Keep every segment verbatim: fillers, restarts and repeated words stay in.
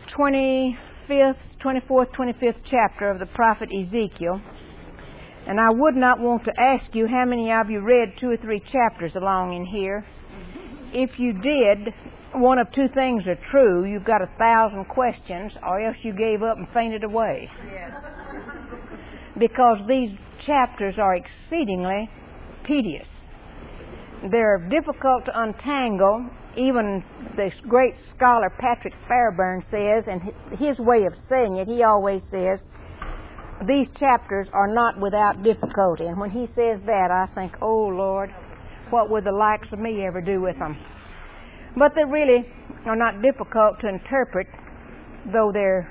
twenty-fifth, twenty-fourth, twenty-fifth chapter of the prophet Ezekiel. And I would not want to ask you how many of you read two or three chapters along in here. If you did, one of two things are true. You've got a thousand questions, or else you gave up and fainted away. Yes. Because these chapters are exceedingly tedious. They're difficult to untangle. Even this great scholar Patrick Fairbairn says, and his way of saying it, he always says, these chapters are not without difficulty. And when he says that, I think, oh Lord, what would the likes of me ever do with them? But they really are not difficult to interpret, though they're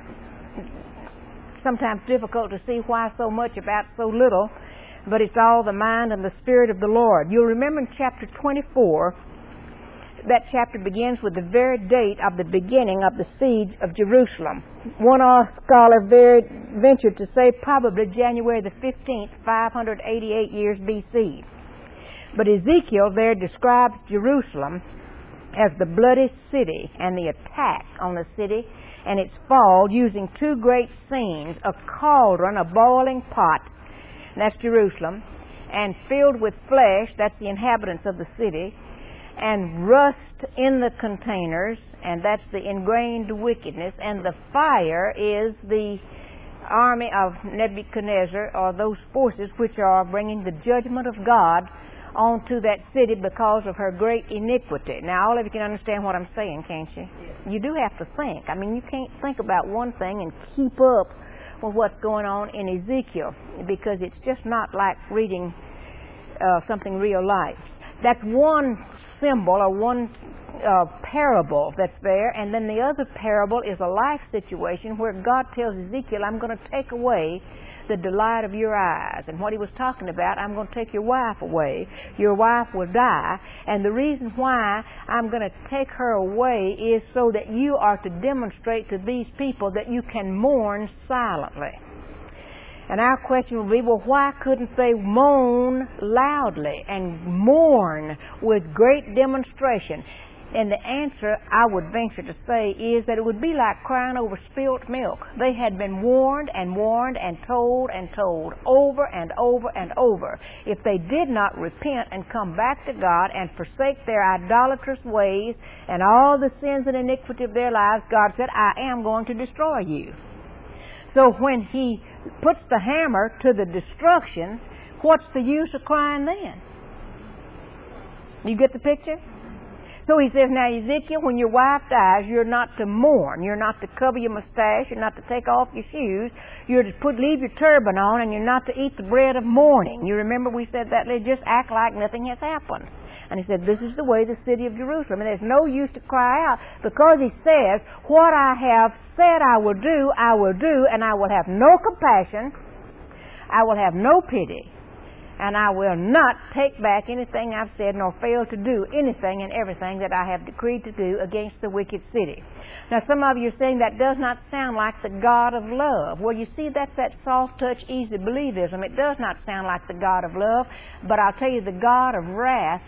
sometimes difficult to see why so much about so little. But it's all the mind and the Spirit of the Lord. You'll remember in chapter twenty-four, that chapter begins with the very date of the beginning of the siege of Jerusalem. One scholar very ventured to say probably January the fifteenth, five hundred eighty-eight years B C. But Ezekiel there describes Jerusalem as the bloody city and the attack on the city and its fall using two great scenes, a cauldron, a boiling pot, that's Jerusalem, and filled with flesh, that's the inhabitants of the city, and rust in the containers, and that's the ingrained wickedness, and the fire is the army of Nebuchadnezzar, or those forces which are bringing the judgment of God onto that city because of her great iniquity. Now, all of you can understand what I'm saying, can't you? Yes. You do have to think. I mean, you can't think about one thing and keep up with what's going on in Ezekiel, because it's just not like reading uh, something real life. That's one symbol or one uh, parable that's there, and then the other parable is a life situation where God tells Ezekiel, I'm going to take away the delight of your eyes. And what he was talking about, I'm going to take your wife away. Your wife will die, and the reason why I'm going to take her away is so that you are to demonstrate to these people that you can mourn silently. And our question will be, well, why couldn't they moan loudly and mourn with great demonstration? And the answer, I would venture to say, is that it would be like crying over spilt milk. They had been warned and warned and told and told over and over and over. If they did not repent and come back to God and forsake their idolatrous ways and all the sins and iniquity of their lives, God said, I am going to destroy you. So when he puts the hammer to the destruction, what's the use of crying then? You get the picture? So he says, now Ezekiel, when your wife dies, you're not to mourn. You're not to cover your mustache. You're not to take off your shoes. You're to put leave your turban on, and you're not to eat the bread of mourning. You remember we said that? Just act like nothing has happened. And he said, this is the way the city of Jerusalem. And there's no use to cry out, because he says, what I have said I will do, I will do, and I will have no compassion. I will have no pity. And I will not take back anything I've said, nor fail to do anything and everything that I have decreed to do against the wicked city. Now, some of you are saying that does not sound like the God of love. Well, you see, that's that soft-touch, easy believism. It does not sound like the God of love, but I'll tell you, the God of wrath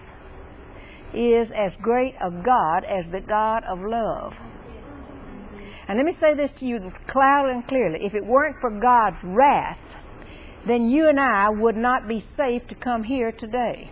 is as great a God as the God of love. And let me say this to you loudly and clearly. If it weren't for God's wrath, then you and I would not be safe to come here today.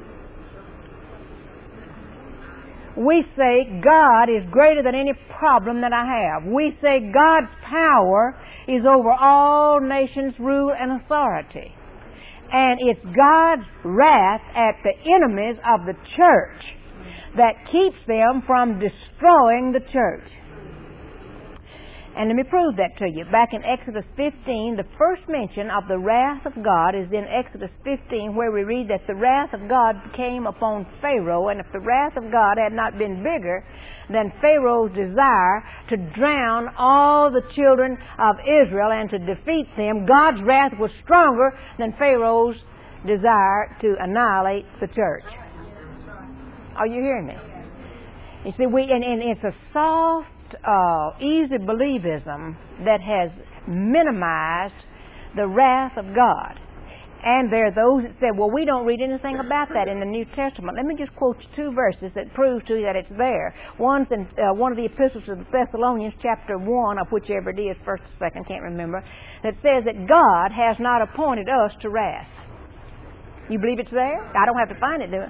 We say God is greater than any problem that I have. We say God's power is over all nations, rule, and authority. And it's God's wrath at the enemies of the church that keeps them from destroying the church. And let me prove that to you. Back in Exodus fifteen, the first mention of the wrath of God is in Exodus fifteen, where we read that the wrath of God came upon Pharaoh, and if the wrath of God had not been bigger than Pharaoh's desire to drown all the children of Israel and to defeat them, God's wrath was stronger than Pharaoh's desire to annihilate the church. Are you hearing me? You see, we and, and it's a soft, Uh, easy believism that has minimized the wrath of God. And there are those that said, well, we don't read anything about that in the New Testament. Let me just quote you two verses that prove to you that it's there. One's in uh, one of the epistles of the Thessalonians, chapter one, of whichever it is, first or second, can't remember, that says that God has not appointed us to wrath. You believe it's there? I don't have to find it, do it?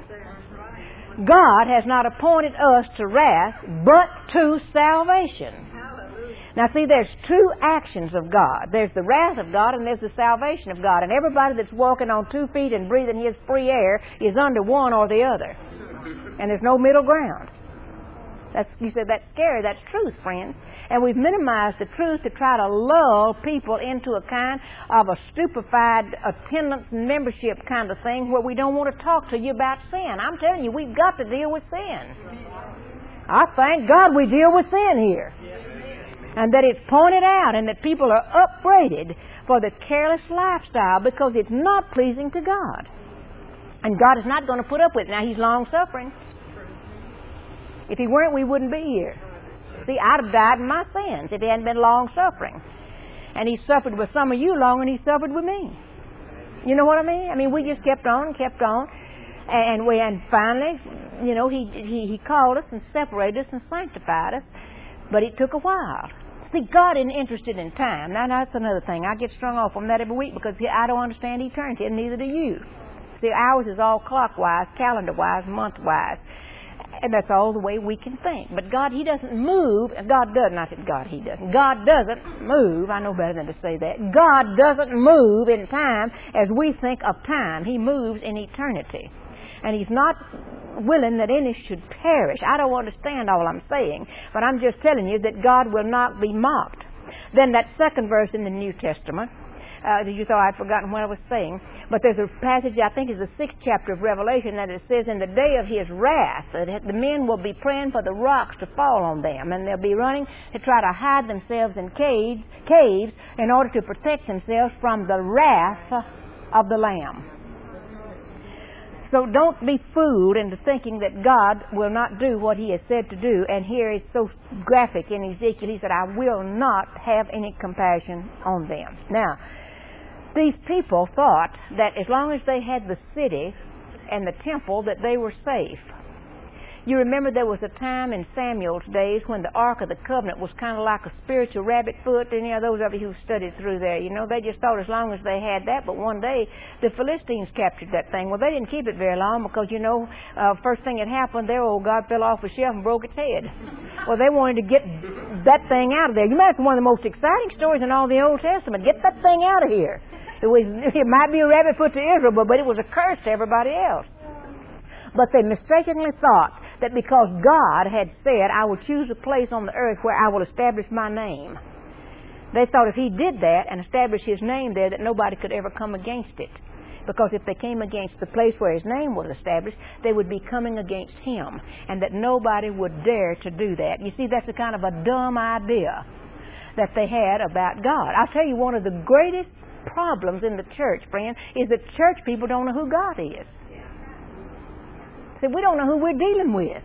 God has not appointed us to wrath, but to salvation. Now see, there's two actions of God. There's the wrath of God and there's the salvation of God. And everybody that's walking on two feet and breathing His free air is under one or the other. And there's no middle ground. That's, you said that's scary. That's truth, friends. And we've minimized the truth to try to lull people into a kind of a stupefied attendance and membership kind of thing where we don't want to talk to you about sin. I'm telling you, we've got to deal with sin. I thank God we deal with sin here. And that it's pointed out and that people are upbraided for the careless lifestyle because it's not pleasing to God. And God is not going to put up with it. Now, He's long-suffering. If He weren't, we wouldn't be here. See, I'd have died in my sins if He hadn't been long-suffering. And He suffered with some of you longer than He suffered with me. You know what I mean? I mean, we just kept on and kept on. And we, and finally, you know, he, he, he called us and separated us and sanctified us. But it took a while. See, God isn't interested in time. Now, that's another thing. I get strung off on that every week because I don't understand eternity, and neither do you. See, ours is all clockwise, calendar-wise, month-wise. And that's all the way we can think. But God, He doesn't move. God doesn't. I said God, He doesn't. God doesn't move. I know better than to say that. God doesn't move in time as we think of time. He moves in eternity. And He's not willing that any should perish. I don't understand all I'm saying, but I'm just telling you that God will not be mocked. Then that second verse in the New Testament, uh, you thought I'd forgotten what I was saying, but there's a passage, I think is the sixth chapter of Revelation, that it says, in the day of His wrath, that the men will be praying for the rocks to fall on them, and they'll be running to try to hide themselves in caves, caves in order to protect themselves from the wrath of the Lamb. So don't be fooled into thinking that God will not do what He has said to do. And here it's so graphic in Ezekiel. He said, I will not have any compassion on them. Now, these people thought that as long as they had the city and the temple that they were safe. You remember there was a time in Samuel's days when the Ark of the Covenant was kind of like a spiritual rabbit foot. Any of those of you who studied through there, you know, they just thought as long as they had that. But one day the Philistines captured that thing. Well, they didn't keep it very long because, you know, uh, first thing that happened, their old God fell off a shelf and broke its head. Well, they wanted to get that thing out of there. You know, it's one of the most exciting stories in all the Old Testament. Get that thing out of here. It was, it might be a rabbit foot to Israel, but, but it was a curse to everybody else. But they mistakenly thought that because God had said, I will choose a place on the earth where I will establish my name. They thought if He did that and established His name there, that nobody could ever come against it. Because if they came against the place where His name was established, they would be coming against Him. And that nobody would dare to do that. You see, that's a kind of a dumb idea that they had about God. I'll tell you, one of the greatest problems in the church, friend, is that church people don't know who God is. See, we don't know who we're dealing with.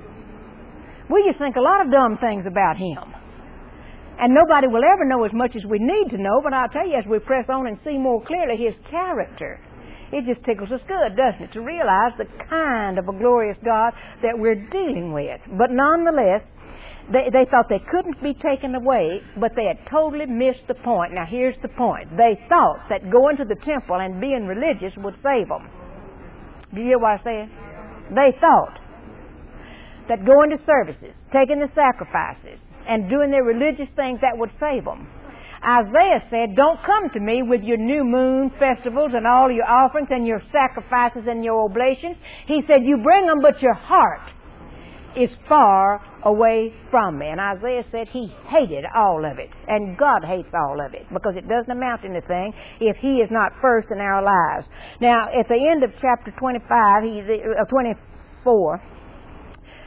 We just think a lot of dumb things about Him. And nobody will ever know as much as we need to know, but I'll tell you, as we press on and see more clearly His character, it just tickles us good, doesn't it, to realize the kind of a glorious God that we're dealing with. But nonetheless, they, they thought they couldn't be taken away, but they had totally missed the point. Now, here's the point. They thought that going to the temple and being religious would save them. Do you hear what I said? They thought that going to services, taking the sacrifices, and doing their religious things, that would save them. Isaiah said, don't come to me with your new moon festivals and all your offerings and your sacrifices and your oblations. He said, you bring them, but your heart is far away from me. And Isaiah said he hated all of it. And God hates all of it because it doesn't amount to anything if He is not first in our lives. Now, at the end of chapter twenty-five, he, uh, twenty-four,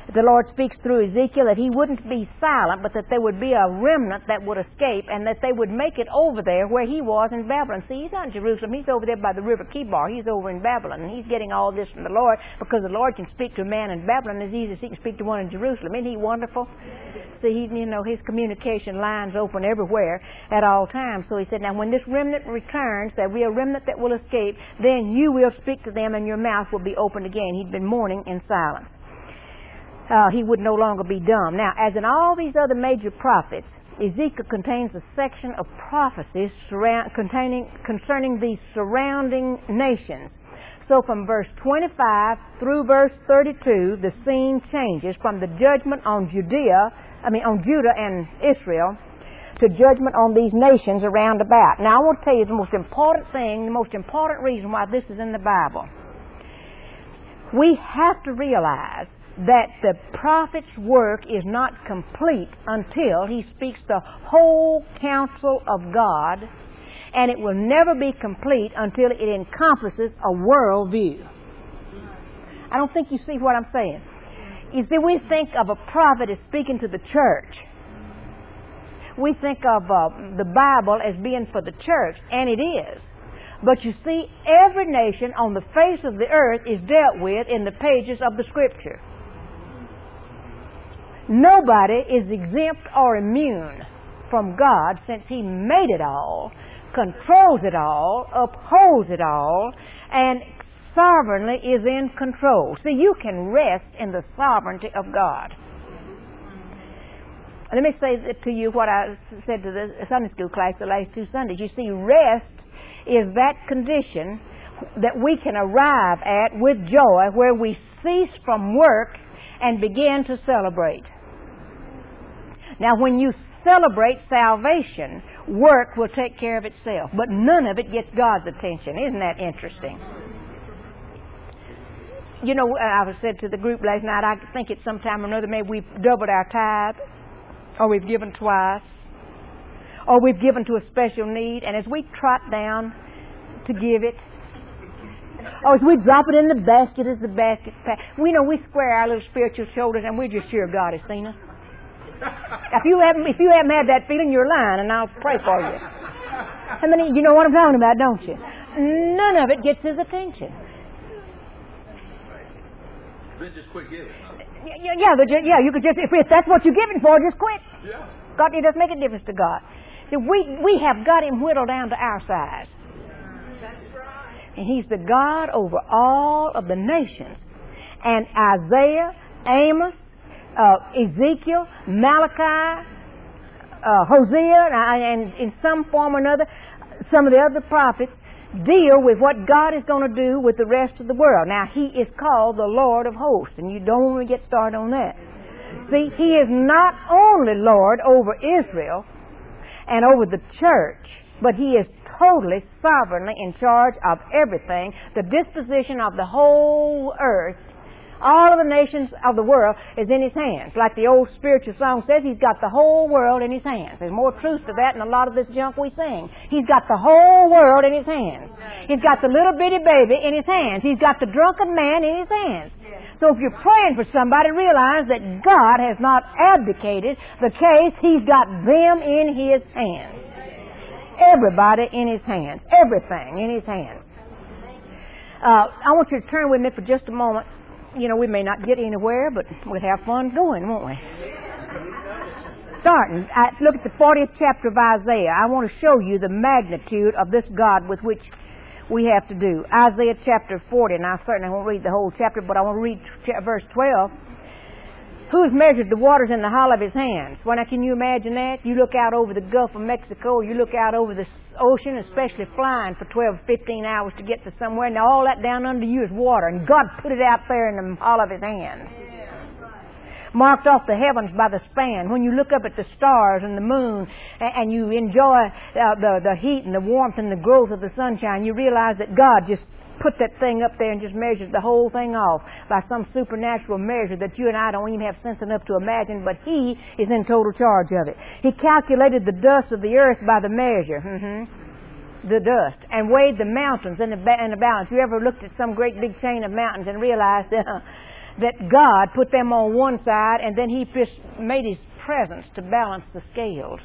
the Lord speaks through Ezekiel that he wouldn't be silent, but that there would be a remnant that would escape, and that they would make it over there where he was in Babylon. See, he's not in Jerusalem. He's over there by the river Kibar. He's over in Babylon, and he's getting all this from the Lord, because the Lord can speak to a man in Babylon as easy as he can speak to one in Jerusalem. Isn't he wonderful? See, he, you know, his communication lines open everywhere at all times. So he said, now when this remnant returns, there will be a remnant that will escape, then you will speak to them, and your mouth will be opened again. He'd been mourning in silence. Uh, he would no longer be dumb. Now, as in all these other major prophets, Ezekiel contains a section of prophecies surround, containing, concerning the surrounding nations. So from verse twenty-five through verse thirty-two, the scene changes from the judgment on Judea, I mean on Judah and Israel, to judgment on these nations around about. Now, I want to tell you the most important thing, the most important reason why this is in the Bible. We have to realize that the prophet's work is not complete until he speaks the whole counsel of God, and it will never be complete until it encompasses a world view. I don't think you see what I'm saying. You see, we think of a prophet as speaking to the church. We think of uh, the Bible as being for the church, and it is. But you see, every nation on the face of the earth is dealt with in the pages of the Scripture. Nobody is exempt or immune from God, since He made it all, controls it all, upholds it all, and sovereignly is in control. See, you can rest in the sovereignty of God. Let me say to you what I said to the Sunday school class the last two Sundays. You see, rest is that condition that we can arrive at with joy, where we cease from work and begin to celebrate. Now, when you celebrate salvation, work will take care of itself, but none of it gets God's attention. Isn't that interesting? You know, I said to the group last night, I think at some time or another maybe we've doubled our tithe, or we've given twice, or we've given to a special need, and as we trot down to give it, or as we drop it in the basket as the basket packed, we know we square our little spiritual shoulders, and we're just sure God has seen us. If you haven't, if you haven't had that feeling, you're lying, and I'll pray for you. I mean, you know what I'm talking about, don't you? None of it gets His attention. Then just quit giving. Yeah, yeah, but yeah, you could just, if that's what you're giving for, just quit. Yeah. God, it doesn't make a difference to God. See, we we have got Him whittled down to our size. That's right. And He's the God over all of the nations. And Isaiah, Amos, uh, Ezekiel, Malachi, uh, Hosea, and, and in some form or another, some of the other prophets deal with what God is going to do with the rest of the world. Now, He is called the Lord of hosts, and you don't want to get started on that. See, He is not only Lord over Israel and over the church, but He is totally, sovereignly in charge of everything, the disposition of the whole earth. All of the nations of the world is in His hands. Like the old spiritual song says, He's got the whole world in His hands. There's more truth to that than a lot of this junk we sing. He's got the whole world in His hands. He's got the little bitty baby in His hands. He's got the drunken man in His hands. So if you're praying for somebody, realize that God has not abdicated the case. He's got them in His hands. Everybody in His hands. Everything in His hands. Uh, I want you to turn with me for just a moment. You know, we may not get anywhere, but we'll have fun going, won't we? Starting, I, look at the fortieth chapter of Isaiah. I want to show you the magnitude of this God with which we have to do. Isaiah chapter forty, and I certainly won't read the whole chapter, but I want to read verse twelve. Who has measured the waters in the hollow of His hands? Well, now, can you imagine that? You look out over the Gulf of Mexico, you look out over the ocean, especially flying for twelve, fifteen hours to get to somewhere. Now, all that down under you is water, and God put it out there in the hollow of His hands. Marked off the heavens by the span. When you look up at the stars and the moon, and you enjoy uh, the, the heat and the warmth and the growth of the sunshine, you realize that God just put that thing up there and just measured the whole thing off by some supernatural measure that you and I don't even have sense enough to imagine, but He is in total charge of it. He calculated the dust of the earth by the measure, mm-hmm. the dust, and weighed the mountains in the, ba- in the balance. You ever looked at some great big chain of mountains and realized uh, that God put them on one side and then He made His presence to balance the scales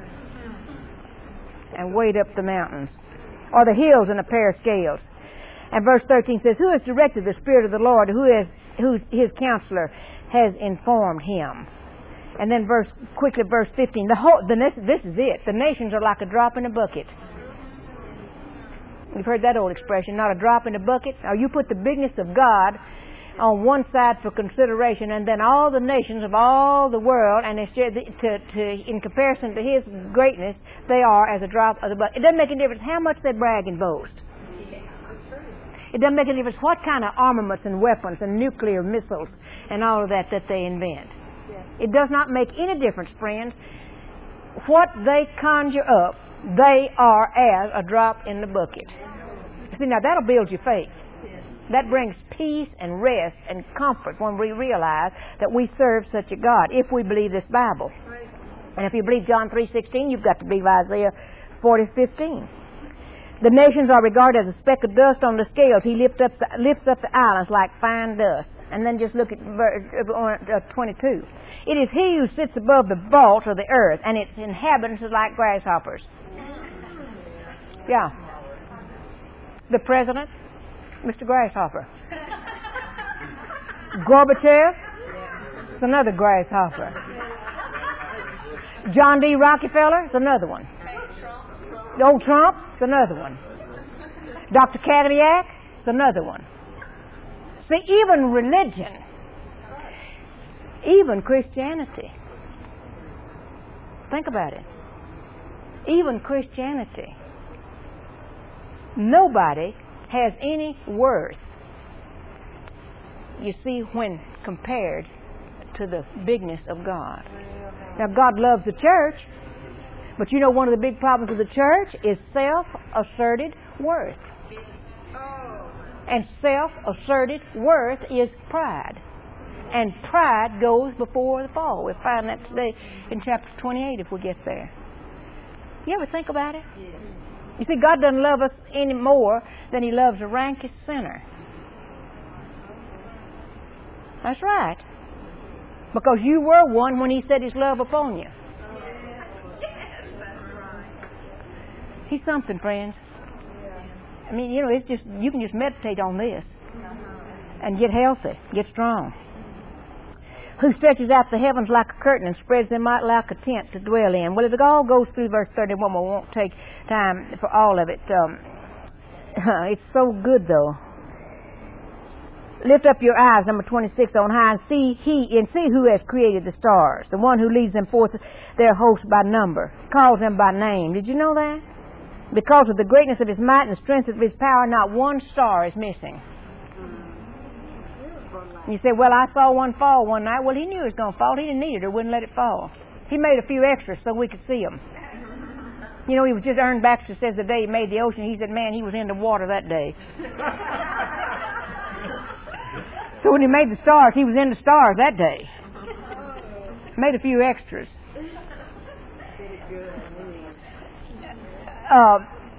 and weighed up the mountains, or the hills in a pair of scales. And verse thirteen says, who has directed the Spirit of the Lord? Who has, who's His counselor has informed Him? And then verse quickly, verse fifteen. The whole, the, this is it. The nations are like a drop in a bucket. You've heard that old expression, not a drop in a bucket. Now you put the bigness of God on one side for consideration, and then all the nations of all the world, and it's just, to, to, in comparison to His greatness, they are as a drop of the bucket. It doesn't make any difference how much they brag and boast. It doesn't make any difference what kind of armaments and weapons and nuclear missiles and all of that that they invent. It does not make any difference, friends. What they conjure up, they are as a drop in the bucket. See, now that'll build your faith. That brings peace and rest and comfort when we realize that we serve such a God, if we believe this Bible. And if you believe John three sixteen, you've got to believe Isaiah forty fifteen. The nations are regarded as a speck of dust on the scales. He lifts up the, lifts up the islands like fine dust. And then just look at verse twenty-two. It is He who sits above the vault of the earth, and its inhabitants are like grasshoppers. Yeah. The president, Mister Grasshopper. Gorbachev, it's another grasshopper. John D. Rockefeller, it's another one. Old Trump, it's another one. Doctor Cadillac, it's another one. See, even religion, even Christianity, think about it. Even Christianity, nobody has any worth, you see, when compared to the bigness of God. Now, God loves the church, but you know one of the big problems of the church is self-asserted worth. And self-asserted worth is pride. And pride goes before the fall. We'll find that today in chapter twenty-eight if we get there. You ever think about it? You see, God doesn't love us any more than He loves the rankest sinner. That's right. Because you were one when He set His love upon you. He's something, friends. I mean, you know, it's just, you can just meditate on this and get healthy, get strong. Who stretches out the heavens like a curtain and spreads them out like a tent to dwell in. Well, it all goes through verse thirty-one. We won't take time for all of it. Um, it's so good, though. Lift up your eyes, number twenty-six, on high, and see He and see who has created the stars, the one who leads them forth their hosts by number, calls them by name. Did you know that? Because of the greatness of His might and the strength of His power, not one star is missing. You say, well, I saw one fall one night. Well, He knew it was going to fall. He didn't need it or wouldn't let it fall. He made a few extras so we could see them. You know, he was just, Ern Baxter says the day He made the ocean, he said, man, he was in the water that day. So when He made the stars, He was in the stars that day. Made a few extras. Uh,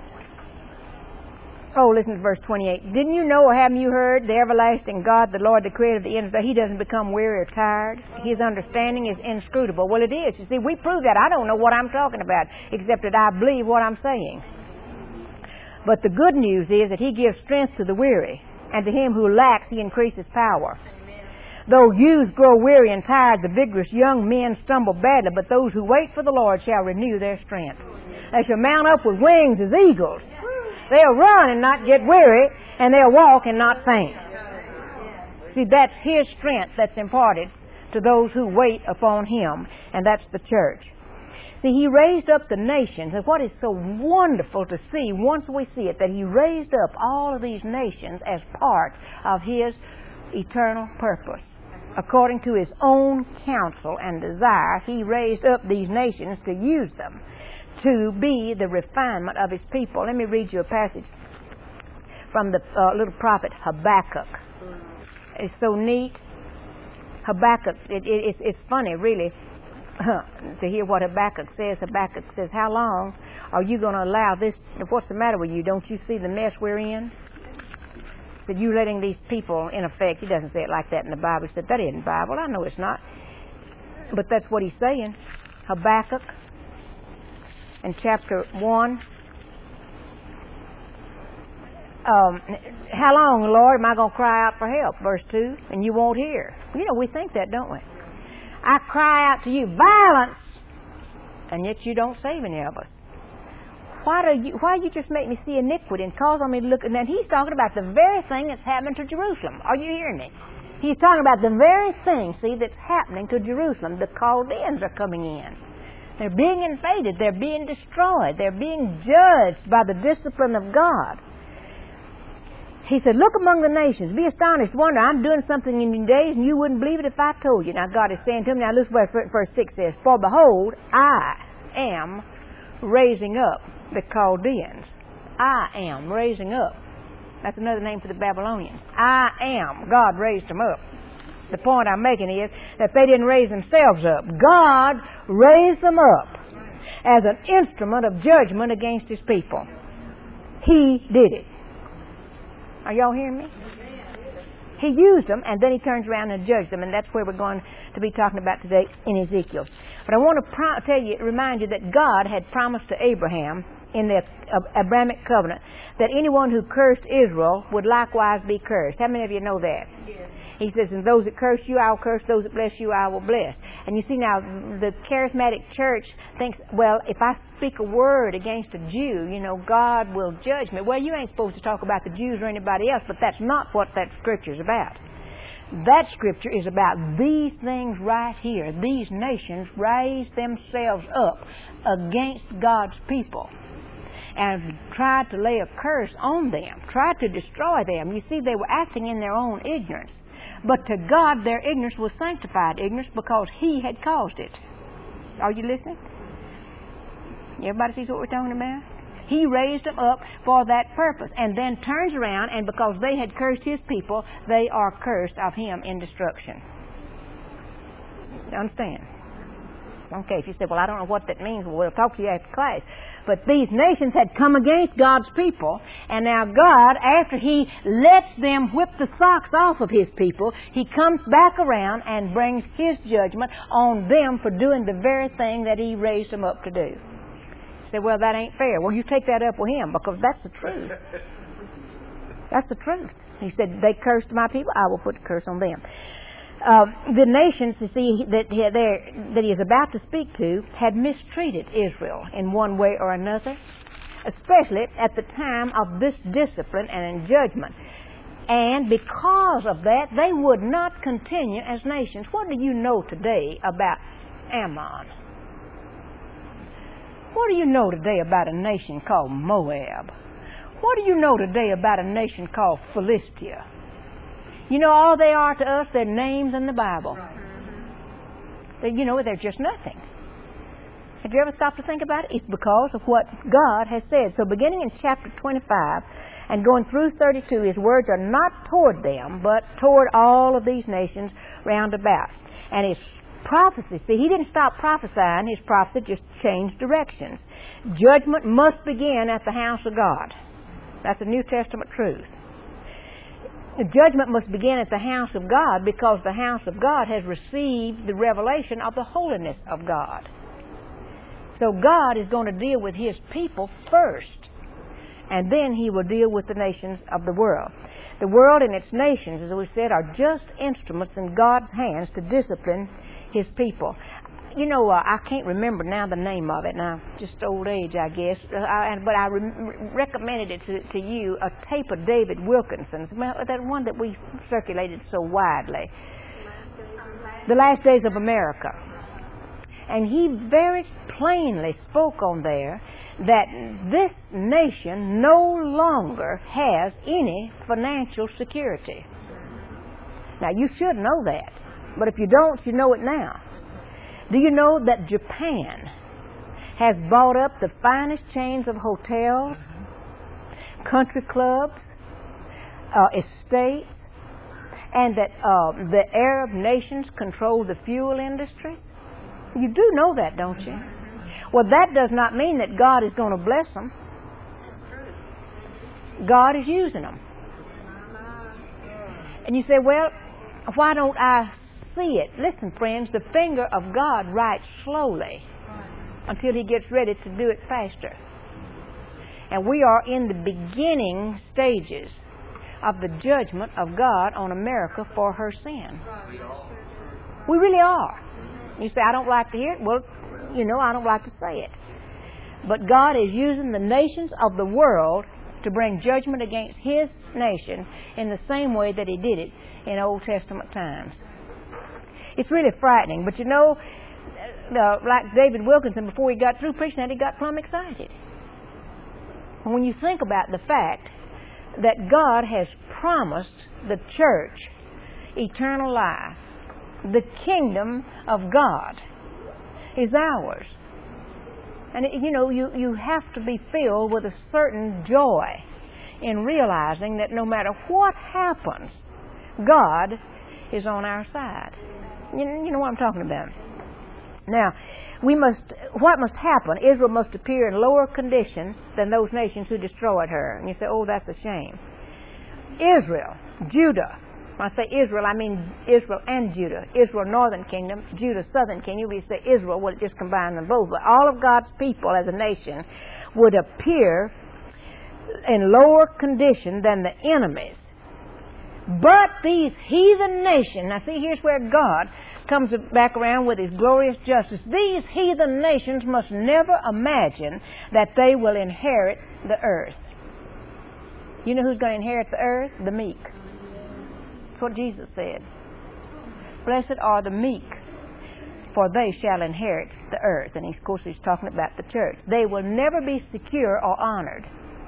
oh, listen to verse twenty-eight. Didn't you know, or haven't you heard, the everlasting God, the Lord, the Creator of the ends, that He doesn't become weary or tired? His understanding is inscrutable. Well, it is. You see, we prove that. I don't know what I'm talking about, except that I believe what I'm saying. But the good news is that He gives strength to the weary, and to him who lacks He increases power. Though youths grow weary and tired, the vigorous young men stumble badly, but those who wait for the Lord shall renew their strength. They shall mount up with wings as eagles. They'll run and not get weary, and they'll walk and not faint. See, that's His strength that's imparted to those who wait upon Him, and that's the church. See, He raised up the nations, and what is so wonderful to see once we see it, that He raised up all of these nations as part of His eternal purpose. According to His own counsel and desire, He raised up these nations to use them to be the refinement of His people. Let me read you a passage from the uh, little prophet Habakkuk. It's so neat. Habakkuk, it, it, it's, it's funny, really, to hear what Habakkuk says. Habakkuk says, how long are you going to allow this? What's the matter with you? Don't you see the mess we're in? That you letting these people, in effect, he doesn't say it like that in the Bible. He said, that isn't the Bible. I know it's not. But that's what he's saying. Habakkuk in chapter one. Um, how long, Lord, am I going to cry out for help? Verse two. And you won't hear. You know, we think that, don't we? I cry out to you, violence, and yet you don't save any of us. Why do you, why you just make me see iniquity and cause on me to look? And then he's talking about the very thing that's happening to Jerusalem. Are you hearing me? He's talking about the very thing, see, that's happening to Jerusalem. The Chaldeans are coming in. They're being invaded. They're being destroyed. They're being judged by the discipline of God. He said, look among the nations, be astonished, wonder, I'm doing something in your days, and you wouldn't believe it if I told you. Now God is saying to him, now listen what verse six says, for behold, I am raising up the Chaldeans. I am raising up. That's another name for the Babylonians. I am. God raised them up. The point I'm making is that they didn't raise themselves up. God raised them up as an instrument of judgment against His people. He did it. Are y'all hearing me? He used them, and then He turns around and judged them, and that's where we're going to be talking about today in Ezekiel. But I want to pro- tell you, remind you that God had promised to Abraham in the Abrahamic covenant that anyone who cursed Israel would likewise be cursed. How many of you know that? Yes. He says, and those that curse you, I will curse. Those that bless you, I will bless. And you see now, the charismatic church thinks, well, if I speak a word against a Jew, you know, God will judge me. Well, you ain't supposed to talk about the Jews or anybody else, but that's not what that scripture is about. That scripture is about these things right here. These nations raise themselves up against God's people and tried to lay a curse on them, tried to destroy them. You see, they were acting in their own ignorance. But to God, their ignorance was sanctified ignorance because He had caused it. Are you listening? Everybody sees what we're talking about? He raised them up for that purpose and then turns around, and because they had cursed His people, they are cursed of Him in destruction. You understand? Okay, if you say, well, I don't know what that means, well, we'll talk to you after class. But these nations had come against God's people, and now God, after He lets them whip the socks off of His people, He comes back around and brings His judgment on them for doing the very thing that He raised them up to do. You say, well, that ain't fair. Well, you take that up with Him, because that's the truth. That's the truth. He said, they cursed my people, I will put the curse on them. Uh, the nations, you see, that he, that he is about to speak to had mistreated Israel in one way or another, especially at the time of this discipline and in judgment. And because of that, they would not continue as nations. What do you know today about Ammon? What do you know today about a nation called Moab? What do you know today about a nation called Philistia? You know, all they are to us, they're names in the Bible. They, you know, they're just nothing. Have you ever stopped to think about it? It's because of what God has said. So beginning in chapter twenty-five and going through thirty-two, His words are not toward them, but toward all of these nations round about. And His prophecy, see, He didn't stop prophesying. His prophecy just changed directions. Judgment must begin at the house of God. That's a New Testament truth. The judgment must begin at the house of God because the house of God has received the revelation of the holiness of God. So God is going to deal with His people first, and then He will deal with the nations of the world. The world and its nations, as we said, are just instruments in God's hands to discipline His people. You know, uh, I can't remember now the name of it. Now, just old age, I guess. Uh, I, but I re- recommended it to, to you, a tape of David Wilkinson's, that one that we circulated so widely. The Last Days of America. And he very plainly spoke on there that this nation no longer has any financial security. Now, you should know that. But if you don't, you know it now. Do you know that Japan has bought up the finest chains of hotels, country clubs, uh, estates, and that uh, the Arab nations control the fuel industry? You do know that, don't you? Well, that does not mean that God is going to bless them. God is using them. And you say, well, why don't I see it? Listen, friends, the finger of God writes slowly until He gets ready to do it faster. And we are in the beginning stages of the judgment of God on America for her sin. We really are. You say, I don't like to hear it. Well, you know, I don't like to say it. But God is using the nations of the world to bring judgment against His nation in the same way that He did it in Old Testament times. It's really frightening. But you know, uh, like David Wilkinson, before he got through preaching that, he got plumb excited. When you think about the fact that God has promised the church eternal life, the kingdom of God is ours. And, you know, you, you have to be filled with a certain joy in realizing that no matter what happens, God is on our side. You know, you know what I'm talking about. Now, we must, what must happen? Israel must appear in lower condition than those nations who destroyed her. And you say, oh, that's a shame. Israel, Judah. When I say Israel, I mean Israel and Judah. Israel, northern kingdom. Judah, southern kingdom. We say Israel, well, it just combined them both. But all of God's people as a nation would appear in lower condition than the enemies. But these heathen nations, now see, here's where God comes back around with His glorious justice. These heathen nations must never imagine that they will inherit the earth. You know who's going to inherit the earth? The meek. That's what Jesus said. Blessed are the meek, for they shall inherit the earth. And of course He's talking about the church. They will never be secure or honored.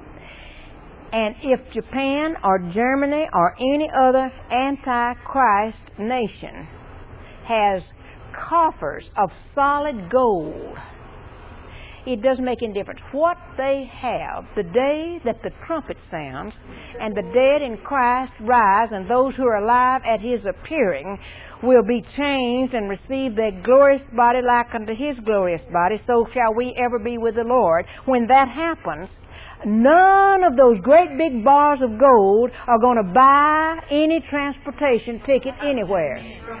And if Japan or Germany or any other anti-Christ nation has coffers of solid gold, it doesn't make any difference what they have. The day that the trumpet sounds and the dead in Christ rise and those who are alive at His appearing will be changed and receive their glorious body like unto His glorious body, so shall we ever be with the Lord. When that happens, none of those great big bars of gold are going to buy any transportation ticket anywhere.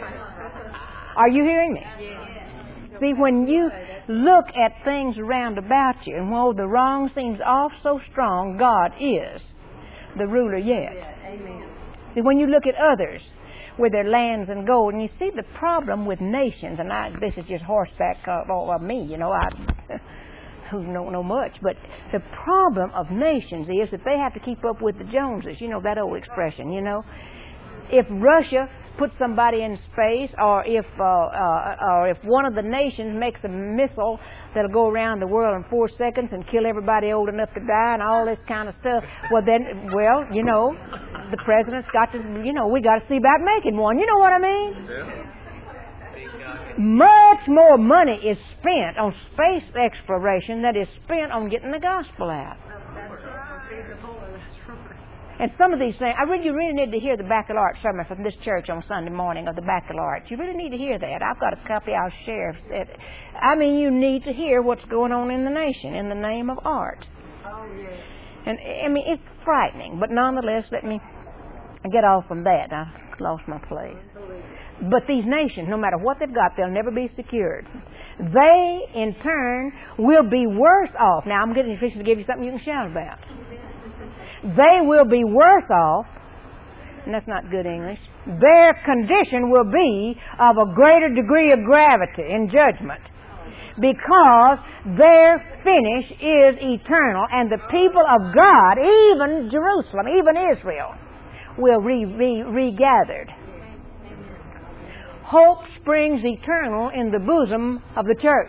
Are you hearing me? See, when you look at things around about you, and while the wrong seems off so strong, God is the ruler yet. See, when you look at others with their lands and gold, and you see the problem with nations, and I, this is just horseback of, of me, you know, I who don't know much, but the problem of nations is that they have to keep up with the Joneses. You know that old expression, you know. If Russia puts somebody in space, or if uh, uh, or if one of the nations makes a missile that'll go around the world in four seconds and kill everybody old enough to die and all this kind of stuff, well then, well, you know, the president's got to, you know, we got to see about making one. You know what I mean? Yeah. Much more money is spent on space exploration than is spent on getting the gospel out. And some of these things, I really, you really need to hear the baccalaureate sermon from this church on Sunday morning, of the baccalaureate. You really need to hear that. I've got a copy I'll share. I mean, you need to hear what's going on in the nation in the name of art. Oh, yes. And, I mean, it's frightening, but nonetheless, let me get off from that. I lost my place. But these nations, no matter what they've got, they'll never be secured. They, in turn, will be worse off. Now, I'm getting fixing to give you something you can shout about. They will be worse off, and that's not good English. Their condition will be of a greater degree of gravity in judgment, because their finish is eternal, and the people of God, even Jerusalem, even Israel, will be re- regathered. Hope springs eternal in the bosom of the church.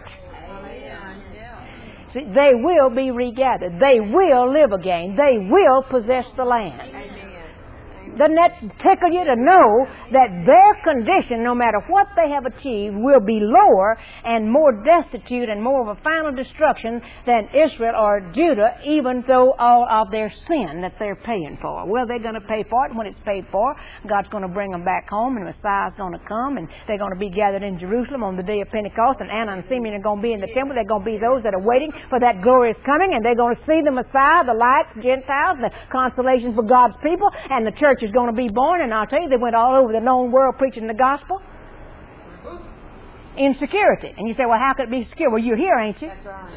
See, they will be regathered. They will live again. They will possess the land. Doesn't that tickle you to know that their condition, no matter what they have achieved, will be lower and more destitute and more of a final destruction than Israel or Judah, even though all of their sin that they're paying for? Well, they're going to pay for it. When it's paid for, God's going to bring them back home, and Messiah's going to come, and they're going to be gathered in Jerusalem on the day of Pentecost, and Anna and Simeon are going to be in the temple. They're going to be those that are waiting for that glorious coming, and they're going to see the Messiah, the light, the Gentiles, the consolation for God's people, and the church church is going to be born, and I'll tell you, they went all over the known world preaching the gospel. Insecurity. And you say, well, how could it be secure? Well, you're here, ain't you? That's right.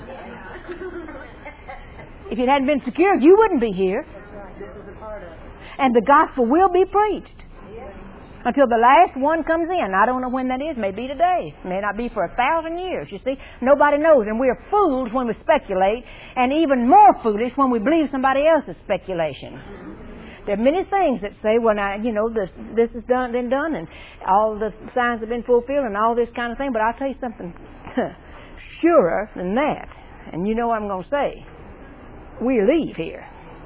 If it hadn't been secured, you wouldn't be here. That's right. This is a part of it. And the gospel will be preached until the last one comes in. I don't know when that is. Maybe today. May not be for a thousand years. You see, nobody knows. And we're fools when we speculate, and even more foolish when we believe somebody else's speculation. There are many things that say, well, now, you know, this this is done, been done, and all the signs have been fulfilled, and all this kind of thing. But I'll tell you something surer than that. And you know what I'm going to say. We leave here.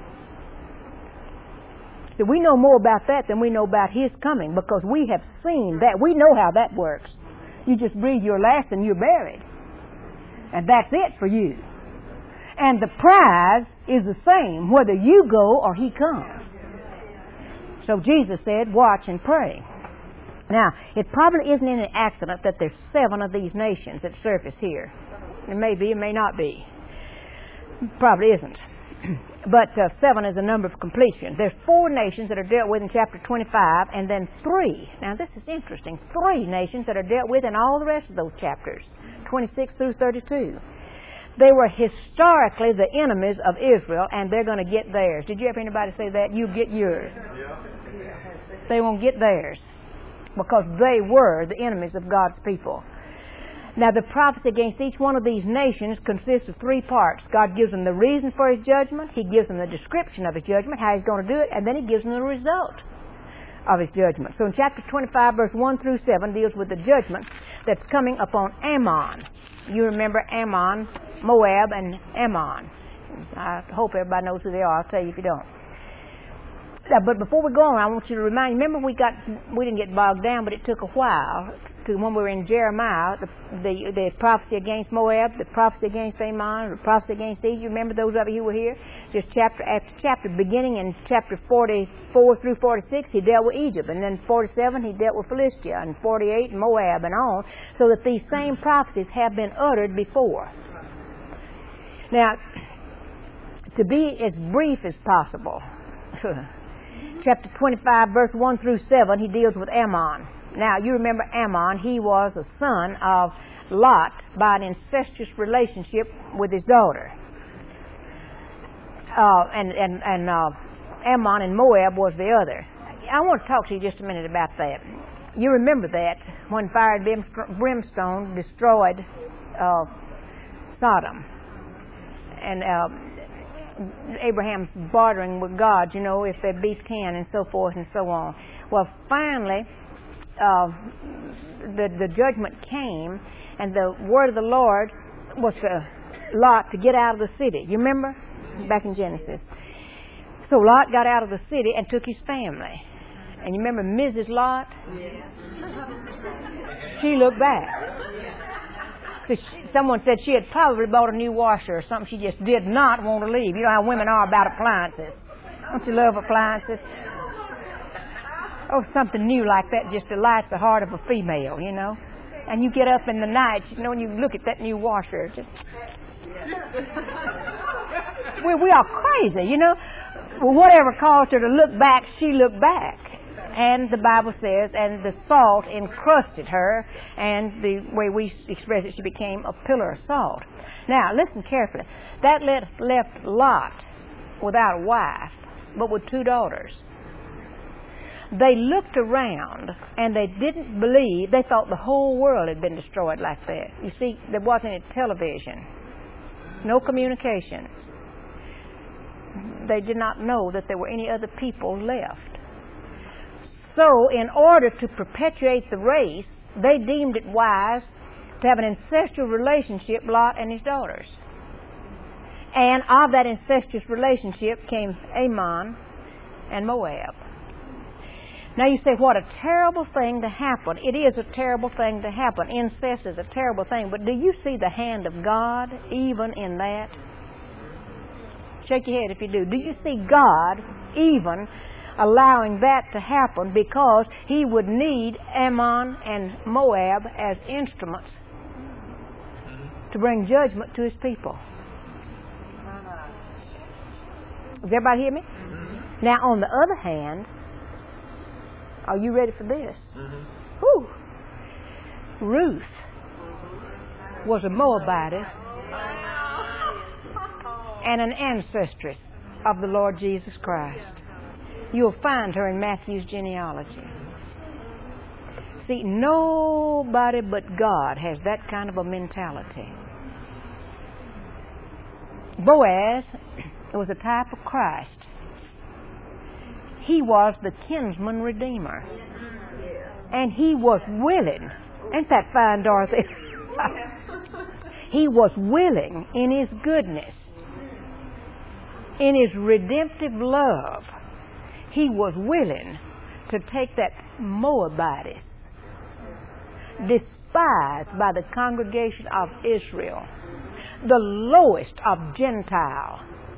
So we know more about that than we know about His coming, because we have seen that. We know how that works. You just breathe your last and you're buried. And that's it for you. And the prize is the same whether you go or He comes. So Jesus said, watch and pray. Now, it probably isn't any accident that there's seven of these nations that surface here. It may be, it may not be. Probably isn't. But uh, seven is a number of completion. There's four nations that are dealt with in chapter twenty-five, and then three. Now, this is interesting. Three nations that are dealt with in all the rest of those chapters, twenty-six through thirty-two. They were historically the enemies of Israel, and they're going to get theirs. Did you ever hear anybody say that? You get yours. They won't get theirs because they were the enemies of God's people. Now, the prophecy against each one of these nations consists of three parts. God gives them the reason for His judgment, He gives them the description of His judgment, how He's going to do it, and then He gives them the result of His judgment. So in chapter twenty-five, verse one through seven, deals with the judgment that's coming upon Ammon. You remember Ammon, Moab, and Ammon. I hope everybody knows who they are. I'll tell you if you don't. Now, but before we go on, I want you to remind you, remember we got we didn't get bogged down, but it took a while to when we were in Jeremiah, the, the, the prophecy against Moab, the prophecy against Ammon, the prophecy against Egypt. You remember those of you who were here? Just chapter after chapter, beginning in chapter forty-four through forty-six, he dealt with Egypt, and then forty-seven he dealt with Philistia, and forty-eight Moab, and on, so that these same prophecies have been uttered before. Now, to be as brief as possible, chapter twenty-five, verse one through seven, he deals with Ammon. Now, you remember Ammon, he was a son of Lot by an incestuous relationship with his daughter. Uh, and and, and uh, Ammon and Moab was the other. I want to talk to you just a minute about that. You remember that when fire and brimstone destroyed uh, Sodom. And uh, Abraham's bartering with God, you know, if their beef can, and so forth and so on. Well, finally, uh, the the judgment came, and the word of the Lord was to Lot to get out of the city. You remember? Back in Genesis. So Lot got out of the city and took his family. And you remember Missus Lot? She looked back. She, someone said she had probably bought a new washer or something. She just did not want to leave. You know how women are about appliances. Don't you love appliances? Oh, something new like that just delights the heart of a female, you know. And you get up in the night, you know, and you look at that new washer. Just... we, we are crazy, you know. Well, whatever caused her to look back, she looked back. And the Bible says, and the salt encrusted her, and the way we express it, she became a pillar of salt. Now, listen carefully. That left, left Lot without a wife, but with two daughters. They looked around, and they didn't believe, they thought the whole world had been destroyed like that. You see, there wasn't any television, no communication. They did not know that there were any other people left. So, in order to perpetuate the race, they deemed it wise to have an incestuous relationship, Lot and his daughters. And of that incestuous relationship came Ammon and Moab. Now you say, what a terrible thing to happen. It is a terrible thing to happen. Incest is a terrible thing. But do you see the hand of God even in that? Shake your head if you do. Do you see God even allowing that to happen because He would need Ammon and Moab as instruments to bring judgment to His people? Does everybody hear me? Now, on the other hand, Are you ready for this? Mm-hmm. Whew. Ruth was a Moabitess and an ancestress of the Lord Jesus Christ. You'll find her in Matthew's genealogy. See, nobody but God has that kind of a mentality. Boaz was a type of Christ. He was the kinsman redeemer. And he was willing. Ain't that fine, Dorothy? He was willing in his goodness, in his redemptive love. He was willing to take that Moabitess, despised by the congregation of Israel, the lowest of Gentile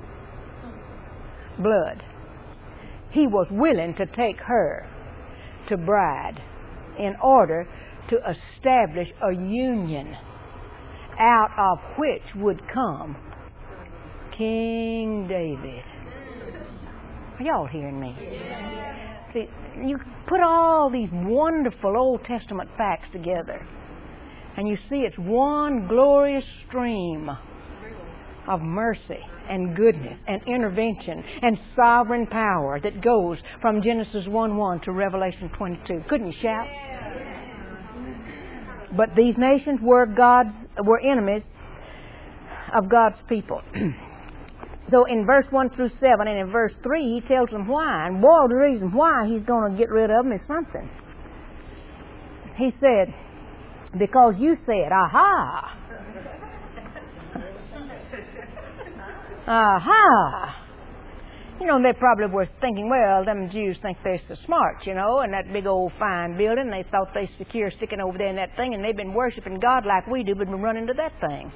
blood. He was willing to take her to bride in order to establish a union out of which would come King David. Are y'all hearing me? See, you put all these wonderful Old Testament facts together, and you see it's one glorious stream of mercy and goodness and intervention and sovereign power that goes from Genesis one one to Revelation twenty-two. Couldn't you shout? But these nations were God's were enemies of God's people. So in verse one through seven and in verse three, he tells them why. And boy, the reason why he's going to get rid of them is something. He said, because you said, aha, aha. You know, they probably were thinking, well, them Jews think they're so smart, you know, and that big old fine building, they thought they secure sticking over there in that thing, and they've been worshiping God like we do, but been running to that thing.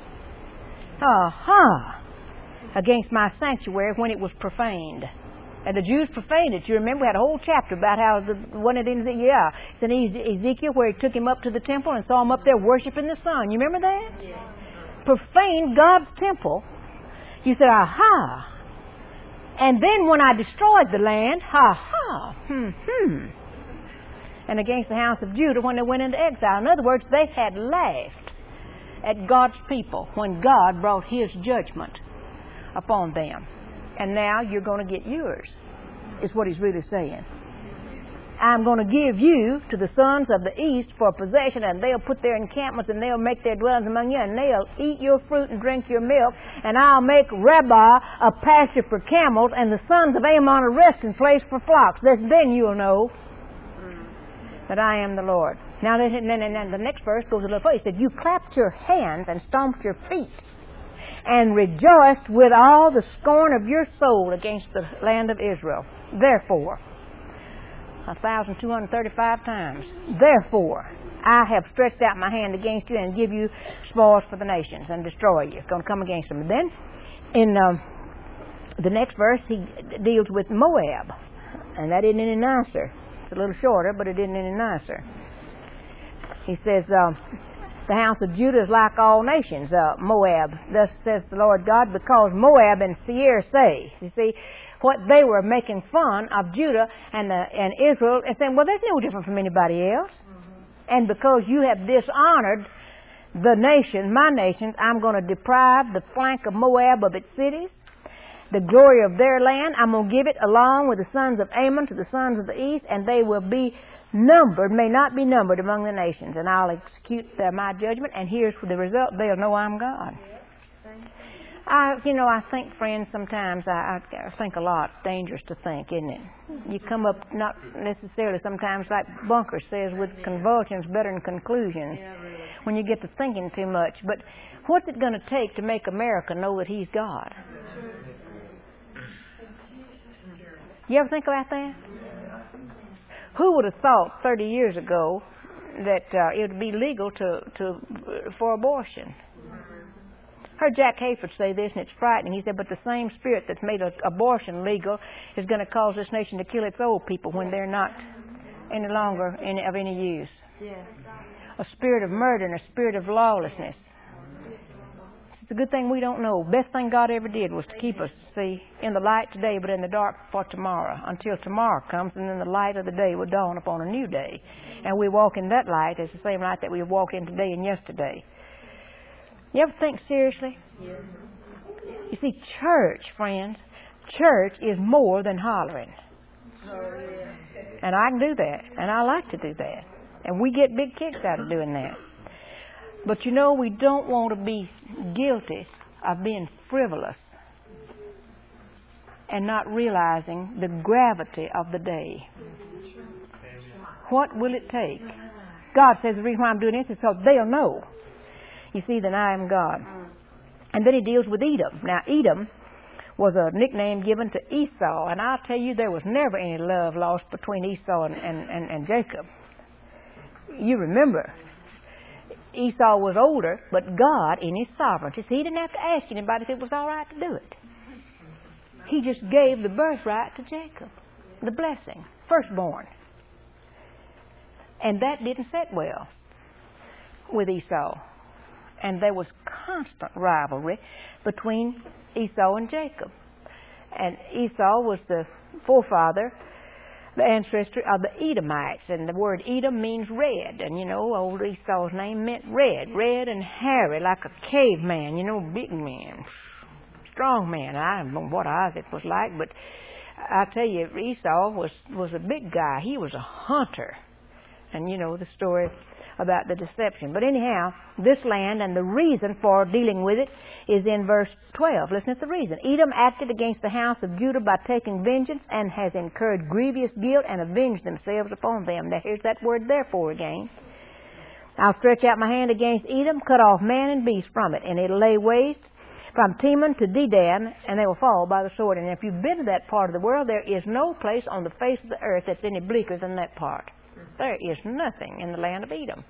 Aha. Against my sanctuary when it was profaned. And the Jews profaned it. You remember we had a whole chapter about how the one it in yeah, it's in Ezekiel where he took him up to the temple and saw him up there worshiping the sun. You remember that? Yeah. Profaned God's temple. You said, aha. And then when I destroyed the land, ha ha, hmm, hmm. And against the house of Judah when they went into exile. In other words, they had laughed at God's people when God brought His judgment upon them. And now you're going to get yours, is what He's really saying. I'm going to give you to the sons of the east for a possession, and they'll put their encampments, and they'll make their dwellings among you, and they'll eat your fruit and drink your milk, and I'll make Rabbah a pasture for camels, and the sons of Ammon a resting place for flocks. Then you'll know that I am the Lord. Now, then, then, then the next verse goes a little further. He said, you clapped your hands and stomped your feet, and rejoiced with all the scorn of your soul against the land of Israel. Therefore, one thousand two hundred thirty-five times. Therefore, I have stretched out my hand against you and give you spoils for the nations and destroy you. It's going to come against them. And then, in um, the next verse, he deals with Moab. And that isn't any nicer. It's a little shorter, but it isn't any nicer. He says, um, the house of Judah is like all nations, uh, Moab. Thus says the Lord God, because Moab and Seir say, you see, what they were making fun of Judah and the, and Israel and saying, well, that's no different from anybody else. Mm-hmm. And because you have dishonored the nation, my nation, I'm going to deprive the flank of Moab of its cities, the glory of their land. I'm going to give it along with the sons of Ammon to the sons of the east, and they will be numbered, may not be numbered among the nations. And I'll execute uh, my judgment, and here's the result. They'll know I'm God. I, you know, I think, friends, sometimes I, I think a lot. It's dangerous to think, isn't it? You come up not necessarily sometimes, like Bunker says, with convulsions better than conclusions when you get to thinking too much. But what's it going to take to make America know that He's God? You ever think about that? Who would have thought thirty years ago that uh, it would be legal to, to for abortion? Heard Jack Hayford say this, and it's frightening. He said, but the same spirit that's made abortion legal is going to cause this nation to kill its old people when they're not any longer any, of any use. Yeah. A spirit of murder and a spirit of lawlessness. It's a good thing we don't know. Best thing God ever did was to keep us, see, in the light today, but in the dark for tomorrow, until tomorrow comes, and then the light of the day will dawn upon a new day. And we walk in that light as the same light that we walked in today and yesterday. You ever think seriously? Yes. You see, church, friends, church is more than hollering. Oh, yeah. And I can do that, and I like to do that. And we get big kicks out of doing that. But you know, we don't want to be guilty of being frivolous and not realizing the gravity of the day. What will it take? God says the reason why I'm doing this is so they'll know, you see, that I am God. And then he deals with Edom. Now, Edom was a nickname given to Esau, and I'll tell you, there was never any love lost between Esau and, and, and, and Jacob. You remember, Esau was older, but God, in his sovereignty, he didn't have to ask anybody if it was all right to do it. He just gave the birthright to Jacob, the blessing, firstborn. And that didn't sit well with Esau. And there was constant rivalry between Esau and Jacob. And Esau was the forefather, the ancestor of the Edomites. And the word Edom means red. And, you know, old Esau's name meant red. Red and hairy, like a caveman, you know, big man, strong man. I don't know what Isaac was like, but I tell you, Esau was, was a big guy. He was a hunter. And, you know, the story about the deception. But anyhow, this land and the reason for dealing with it is in verse twelve. Listen to the reason. Edom acted against the house of Judah by taking vengeance and has incurred grievous guilt and avenged themselves upon them. Now here's that word therefore again. I'll stretch out my hand against Edom, cut off man and beast from it, and it'll lay waste from Teman to Dedan, and they will fall by the sword. And if you've been to that part of the world, there is no place on the face of the earth that's any bleaker than that part. There is nothing in the land of Edom.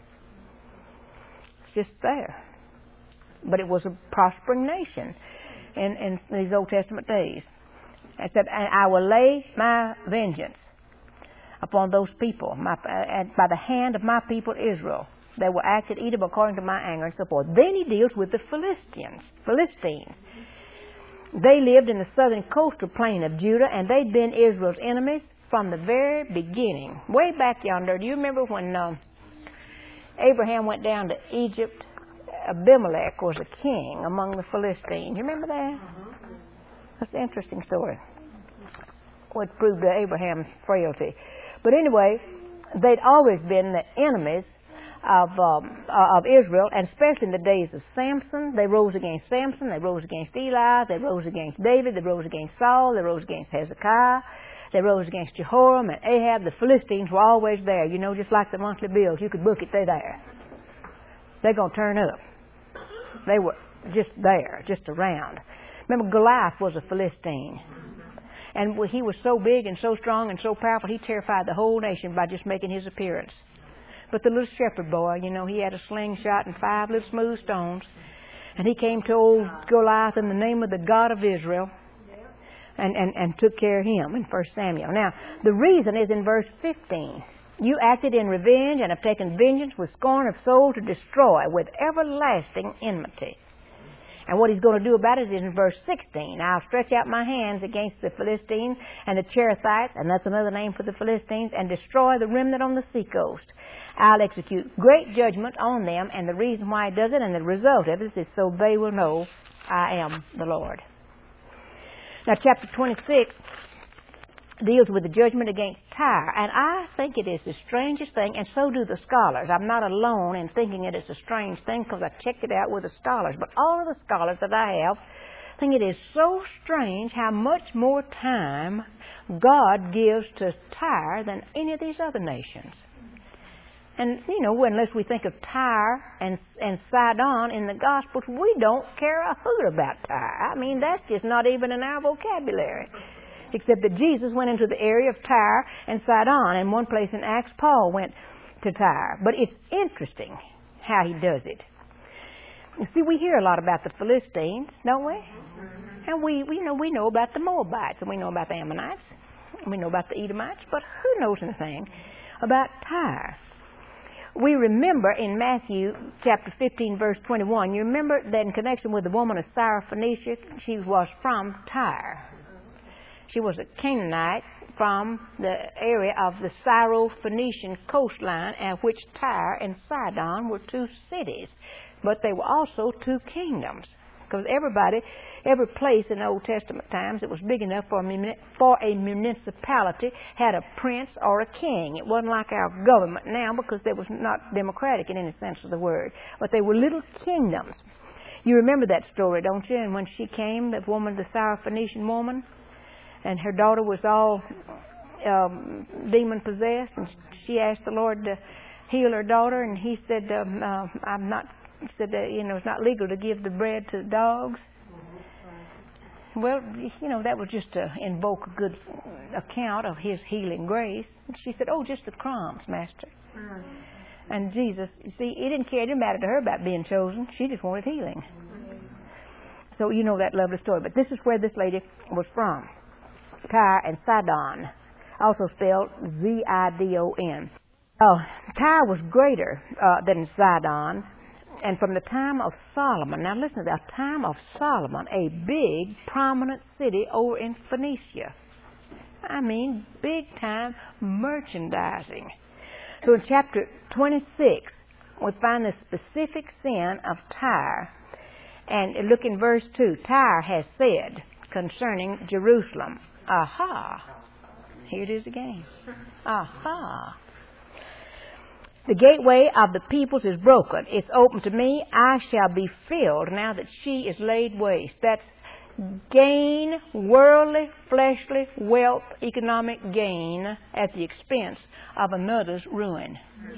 It's just there. But it was a prospering nation in, in these Old Testament days. It said, and I will lay my vengeance upon those people my, uh, by the hand of my people Israel. They will act at Edom according to my anger and so forth. Then he deals with the Philistines. Philistines. They lived in the southern coastal plain of Judah, and they'd been Israel's enemies from the very beginning. Way back yonder, do you remember when uh, Abraham went down to Egypt? Abimelech was a king among the Philistines. You remember that? Mm-hmm. That's an interesting story. What proved to Abraham's frailty. But anyway, they'd always been the enemies of um, of Israel, and especially in the days of Samson. They rose against Samson, they rose against Eli, they rose against David, they rose against Saul, they rose against Hezekiah, they rose against Jehoram and Ahab. The Philistines were always there, you know, just like the monthly bills. You could book it, they're there. They're going to turn up. They were just there, just around. Remember, Goliath was a Philistine. And he was so big and so strong and so powerful, he terrified the whole nation by just making his appearance. But the little shepherd boy, you know, he had a slingshot and five little smooth stones. And he came to old Goliath in the name of the God of Israel and, and, and took care of him in First Samuel. Now, the reason is in verse fifteen. You acted in revenge and have taken vengeance with scorn of soul to destroy with everlasting enmity. And what he's going to do about it is in verse sixteen. I'll stretch out my hands against the Philistines and the Cherethites, and that's another name for the Philistines, and destroy the remnant on the seacoast. I'll execute great judgment on them, and the reason why he does it and the result of it is so they will know I am the Lord. Now, chapter twenty-six deals with the judgment against Tyre, and I think it is the strangest thing, and so do the scholars. I'm not alone in thinking it is a strange thing because I checked it out with the scholars, but all of the scholars that I have think it is so strange how much more time God gives to Tyre than any of these other nations. And, you know, unless we think of Tyre and, and Sidon in the Gospels, we don't care a hoot about Tyre. I mean, that's just not even in our vocabulary. Except that Jesus went into the area of Tyre and Sidon. And one place in Acts, Paul went to Tyre. But it's interesting how he does it. You see, we hear a lot about the Philistines, don't we? And we, we, know, we know about the Moabites, and we know about the Ammonites, and we know about the Edomites, but who knows anything about Tyre? we remember in Matthew chapter fifteen, verse twenty-one, you remember that in connection with the woman of Syrophoenicia, she was from Tyre. She was a Canaanite from the area of the Syrophoenician coastline, at which Tyre and Sidon were two cities. But they were also two kingdoms. Because everybody, every place in the Old Testament times that was big enough for a, muni- for a municipality had a prince or a king. It wasn't like our government now, because they was not democratic in any sense of the word. But they were little kingdoms. You remember that story, don't you? And when she came, that woman, the Syrophoenician woman, and her daughter was all um, demon-possessed, and she asked the Lord to heal her daughter, and he said, um, uh, I'm not... He said that, you know, it's not legal to give the bread to the dogs. Mm-hmm. Well, you know, that was just to invoke a good account of his healing grace. And she said, oh, just the crumbs, Master. Mm-hmm. And Jesus, you see, it didn't care, it didn't matter to her about being chosen. She just wanted healing. Mm-hmm. So you know that lovely story. But this is where this lady was from. Tyre and Sidon, also spelled Z I D O N. Oh, Tyre was greater uh, than Sidon. And from the time of Solomon, now listen to that, time of Solomon, a big, prominent city over in Phoenicia. I mean, big time merchandising. So in chapter twenty-six, we find the specific sin of Tyre. And look in verse two. Tyre has said concerning Jerusalem, aha. Here it is again. Aha. The gateway of the peoples is broken. It's open to me. I shall be filled now that she is laid waste. That's gain, worldly, fleshly, wealth, economic gain at the expense of another's ruin.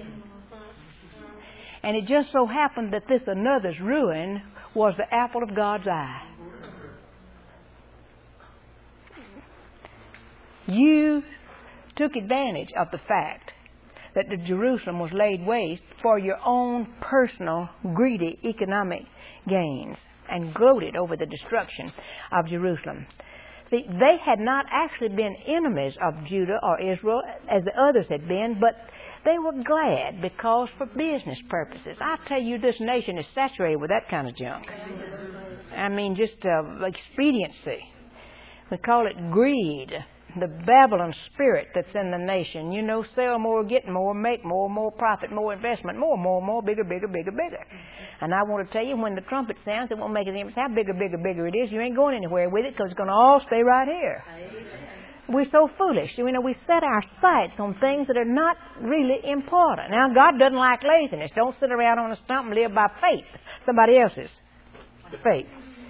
And it just so happened that this another's ruin was the apple of God's eye. You took advantage of the fact that the Jerusalem was laid waste for your own personal, greedy economic gains, and gloated over the destruction of Jerusalem. See, they had not actually been enemies of Judah or Israel as the others had been, but they were glad because for business purposes. I tell you, this nation is saturated with that kind of junk. I mean, just uh, expediency. We call it greed. The Babylon spirit that's in the nation. You know, sell more, get more, make more, more profit, more investment, more, more, more, bigger, bigger, bigger, bigger. And I want to tell you, when the trumpet sounds, it won't make any difference how bigger, bigger, bigger it is. You ain't going anywhere with it because it's going to all stay right here. We're so foolish. You know, we set our sights on things that are not really important. Now, God doesn't like laziness. Don't sit around on a stump and live by faith. Somebody else's faith.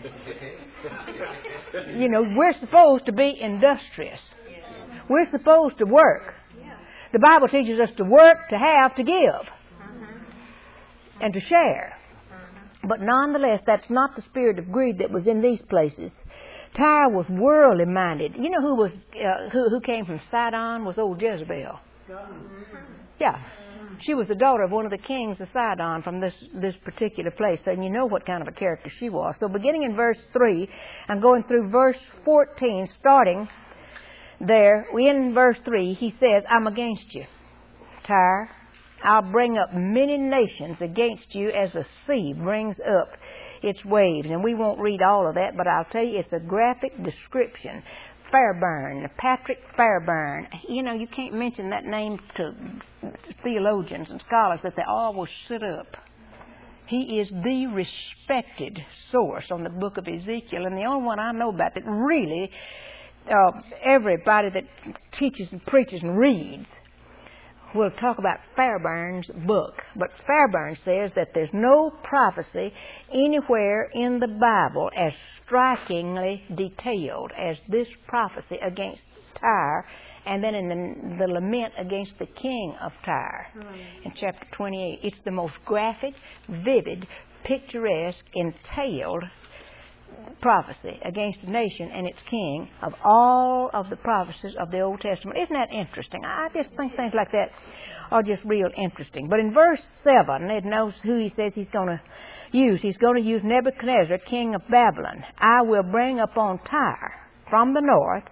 You know, we're supposed to be industrious. We're supposed to work. The Bible teaches us to work, to have, to give, and to share. But nonetheless, that's not the spirit of greed that was in these places. Tyre was worldly minded. You know who was uh, who, who came from Sidon was old Jezebel. Yeah. She was the daughter of one of the kings of Sidon from this, this particular place. And you know what kind of a character she was. So beginning in verse three, and going through verse fourteen, starting there, in verse three, he says, I'm against you, Tyre. I'll bring up many nations against you as the sea brings up its waves. And we won't read all of that, but I'll tell you it's a graphic description. Fairburn, Patrick Fairburn. You know, you can't mention that name to theologians and scholars that they always sit up. He is the respected source on the book of Ezekiel, and the only one I know about that really uh, everybody that teaches and preaches and reads will talk about Fairburn's book. But Fairburn says that there's no prophecy anywhere in the Bible as strikingly detailed as this prophecy against Tyre, and then in the, the lament against the king of Tyre mm. in chapter twenty-eight. It's the most graphic, vivid, picturesque, entailed prophecy against a nation and its king of all of the prophecies of the Old Testament. Isn't that interesting? I just think things like that are just real interesting. But in verse seven, it knows who he says he's going to use. He's going to use Nebuchadnezzar, king of Babylon. I will bring upon Tyre from the north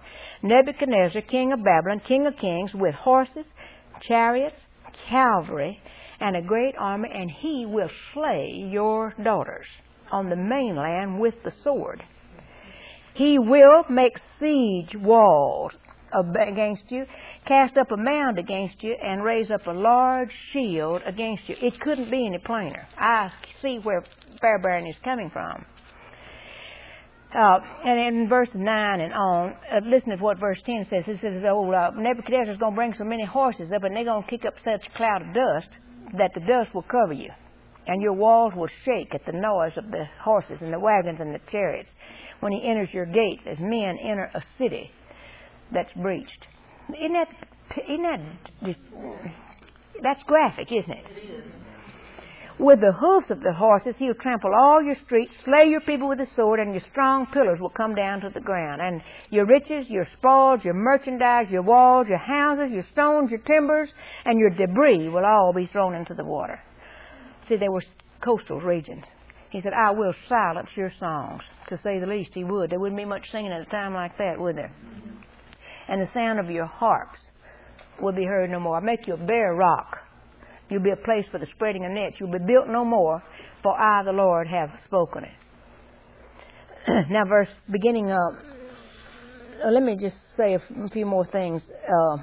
Nebuchadnezzar, king of Babylon, king of kings, with horses, chariots, cavalry, and a great army, and he will slay your daughters on the mainland with the sword. He will make siege walls against you, cast up a mound against you, and raise up a large shield against you. It couldn't be any plainer. I see where Fairbairn is coming from. Uh, and in verse nine and on, uh, listen to what verse ten says. It says, oh, uh, Nebuchadnezzar's going to bring so many horses up, and they're going to kick up such a cloud of dust that the dust will cover you, and your walls will shake at the noise of the horses and the wagons and the chariots when he enters your gates, as men enter a city that's breached. Isn't that, isn't that, that's graphic, isn't it? It is. With the hoofs of the horses, he'll trample all your streets, slay your people with the sword, and your strong pillars will come down to the ground. And your riches, your spoils, your merchandise, your walls, your houses, your stones, your timbers, and your debris will all be thrown into the water. See, they were coastal regions. He said, I will silence your songs. To say the least, he would. There wouldn't be much singing at a time like that, would there? And the sound of your harps will be heard no more. I'll make you a bare rock. You'll be a place for the spreading of nets. You'll be built no more, for I, the Lord, have spoken it. Now, verse beginning of, uh, let me just say a, f- a few more things. Uh,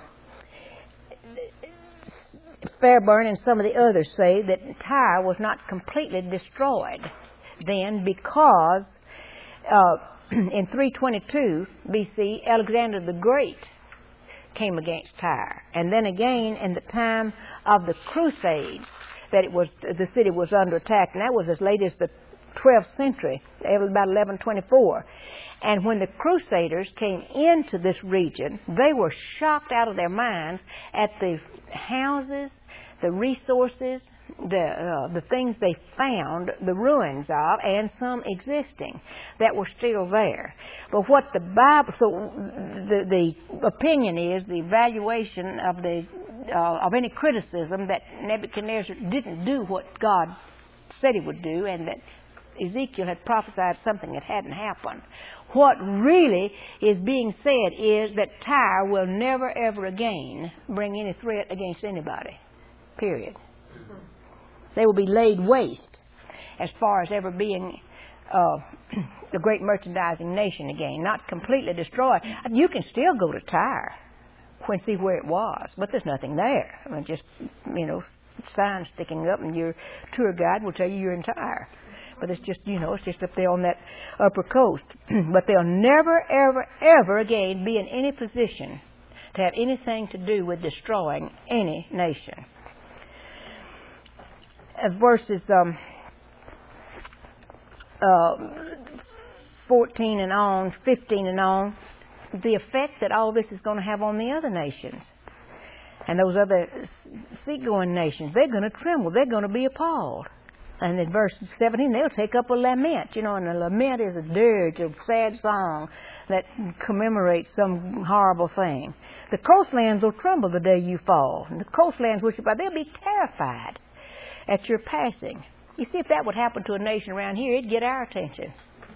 Fairbairn and some of the others say that Tyre was not completely destroyed then because uh, in three twenty-two B C, Alexander the Great came against Tyre. And then again in the time of the Crusades that it was the city was under attack, and that was as late as the twelfth century, about eleven twenty-four. And when the Crusaders came into this region, they were shocked out of their minds at the houses, the resources, the uh, the things they found, the ruins of, and some existing that were still there. But what the Bible, so the the opinion is, the evaluation of the uh, of any criticism that Nebuchadnezzar didn't do what God said he would do, and that Ezekiel had prophesied something that hadn't happened. What really is being said is that Tyre will never ever again bring any threat against anybody. Period. They will be laid waste as far as ever being uh, a great merchandising nation again. Not completely destroyed. You can still go to Tyre and see where it was, but there's nothing there. I mean, just, you know, signs sticking up, and your tour guide will tell you you're in Tyre. But it's just, you know, it's just up there on that upper coast. But they'll never, ever, ever again be in any position to have anything to do with destroying any nation. Uh, verses um, uh, fourteen and on, fifteen and on, the effect that all this is going to have on the other nations. And those other seagoing nations, they're going to tremble. They're going to be appalled. And in verse seventeen, they'll take up a lament. You know, and a lament is a dirge, a sad song that commemorates some horrible thing. The coastlands will tremble the day you fall. And the coastlands, which they'll be terrified at your passing. You see, if that would happen to a nation around here, it'd get our attention.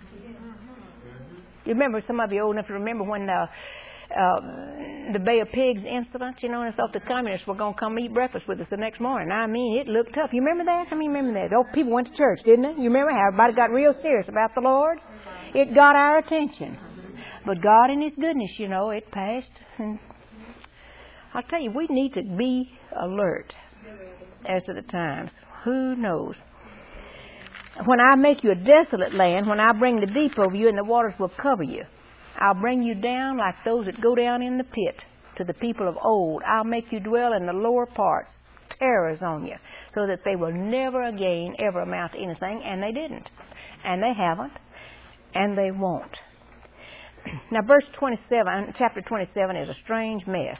You remember, some of you old enough to remember when uh, uh, the Bay of Pigs incident, you know, and I thought the communists were going to come eat breakfast with us the next morning. I mean, it looked tough. You remember that? I mean, remember that? Those people went to church, didn't they? You remember how everybody got real serious about the Lord? It got our attention. But God in His goodness, you know, it passed. And I'll tell you, we need to be alert as to the times. Who knows? When I make you a desolate land, when I bring the deep over you and the waters will cover you, I'll bring you down like those that go down in the pit to the people of old. I'll make you dwell in the lower parts, terrors on you, so that they will never again ever amount to anything, and they didn't. And they haven't, and they won't. Now, verse twenty-seven, chapter twenty-seven is a strange mess.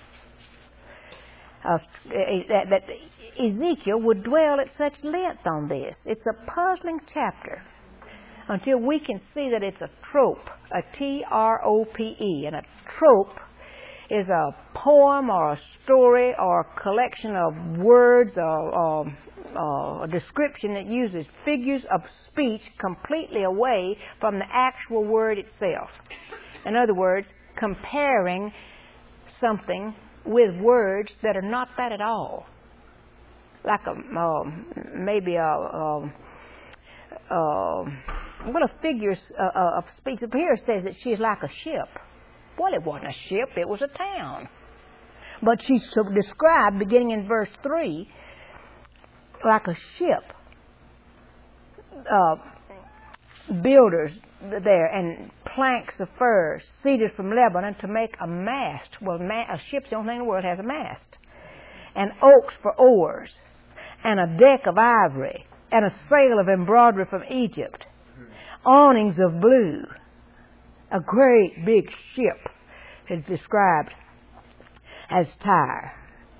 Uh, that, that Ezekiel would dwell at such length on this. It's a puzzling chapter until we can see that it's a trope, a T R O P E. And a trope is a poem or a story or a collection of words or, or, or a description that uses figures of speech completely away from the actual word itself. In other words, comparing something with words that are not that at all. like a uh, maybe a, a, a well a figure uh, of speech. Up here says that she's like a ship. Well, it wasn't a ship; it was a town. But she's so described, beginning in verse three, like a ship. Uh, builders there and planks of fir seeded from Lebanon to make a mast. Well, ma- a ship's the only thing in the world that has a mast. And oaks for oars, and a deck of ivory, and a sail of embroidery from Egypt, awnings of blue. A great big ship is described as Tyre.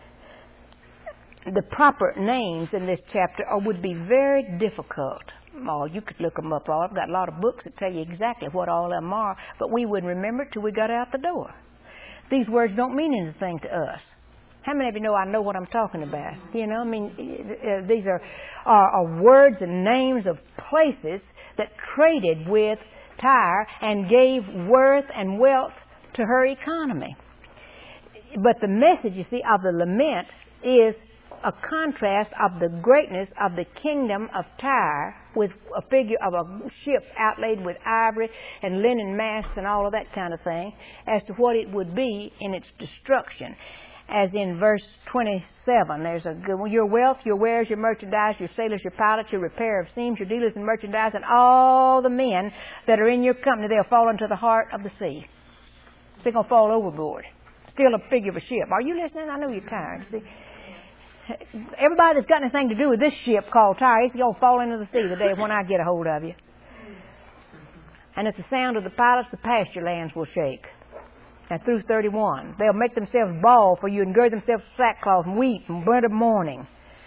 The proper names in this chapter are, would be very difficult. Oh, you could look them up all. I've got a lot of books that tell you exactly what all of them are, but we wouldn't remember it till we got out the door. These words don't mean anything to us. How many of you know I know what I'm talking about? You know, I mean, uh, these are, are, are words and names of places that traded with Tyre and gave worth and wealth to her economy. But the message, you see, of the lament is a contrast of the greatness of the kingdom of Tyre with a figure of a ship outlaid with ivory and linen masts and all of that kind of thing as to what it would be in its destruction. As in verse twenty-seven, there's a good one. Your wealth, your wares, your merchandise, your sailors, your pilots, your repair of seams, your dealers in merchandise, and all the men that are in your company, they'll fall into the heart of the sea. They're going to fall overboard. Still a figure of a ship. Are you listening? I know you're tired. See, everybody that's got anything to do with this ship called Tyre, he's going to fall into the sea the day when I get a hold of you. And at the sound of the pilots, the pasture lands will shake. And through thirty-one, they'll make themselves bawl for you and gird themselves sackcloth and weep and burn of mourning.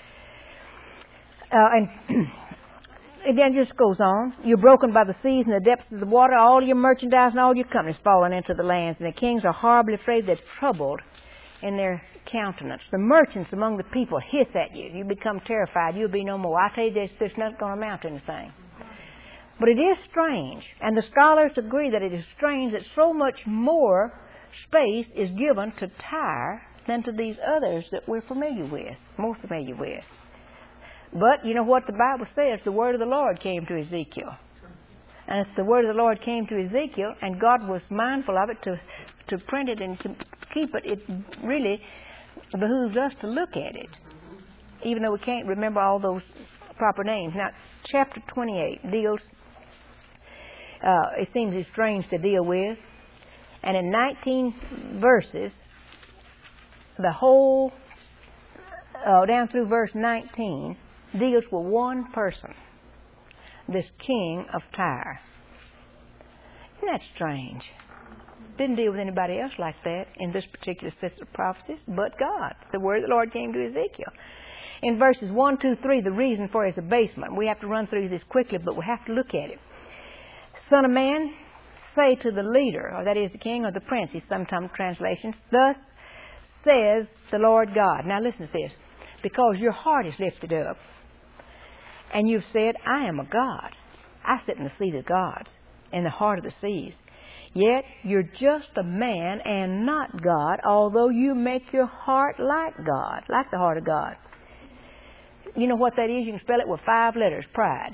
Uh, and again, it just goes on. You're broken by the seas and the depths of the water. All your merchandise and all your companies fallen into the lands. And the kings are horribly afraid. They're troubled in their countenance. The merchants among the people hiss at you. You become terrified. You'll be no more. I tell you, this, this is not going to amount to anything. But it is strange. And the scholars agree that it is strange that so much more space is given to Tyre than to these others that we're familiar with, more familiar with. But you know what the Bible says? The word of the Lord came to Ezekiel. And if the word of the Lord came to Ezekiel and God was mindful of it to, to print it and to keep it, it really behooves us to look at it, even though we can't remember all those proper names. Now, chapter twenty-eight deals, uh, it seems it's strange to deal with. And in nineteen verses, the whole, uh, down through verse nineteen, deals with one person, this king of Tyre. Isn't that strange? Didn't deal with anybody else like that in this particular set of prophecies, but God. The word of the Lord came to Ezekiel. In verses one, two, three, the reason for his abasement. We have to run through this quickly, but we have to look at it. Son of man, say to the leader, or that is the king or the prince, in sometimes translations, thus says the Lord God. Now listen to this. Because your heart is lifted up, and you've said, I am a God. I sit in the seat of gods, in the heart of the seas. Yet you're just a man and not God, although you make your heart like God, like the heart of God. You know what that is? You can spell it with five letters, pride.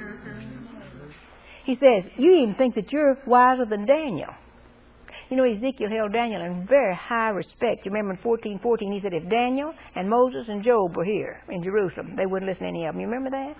He says, you even think that you're wiser than Daniel. You know, Ezekiel held Daniel in very high respect. You remember in fourteen fourteen, he said, if Daniel and Moses and Job were here in Jerusalem, they wouldn't listen to any of them. You remember that?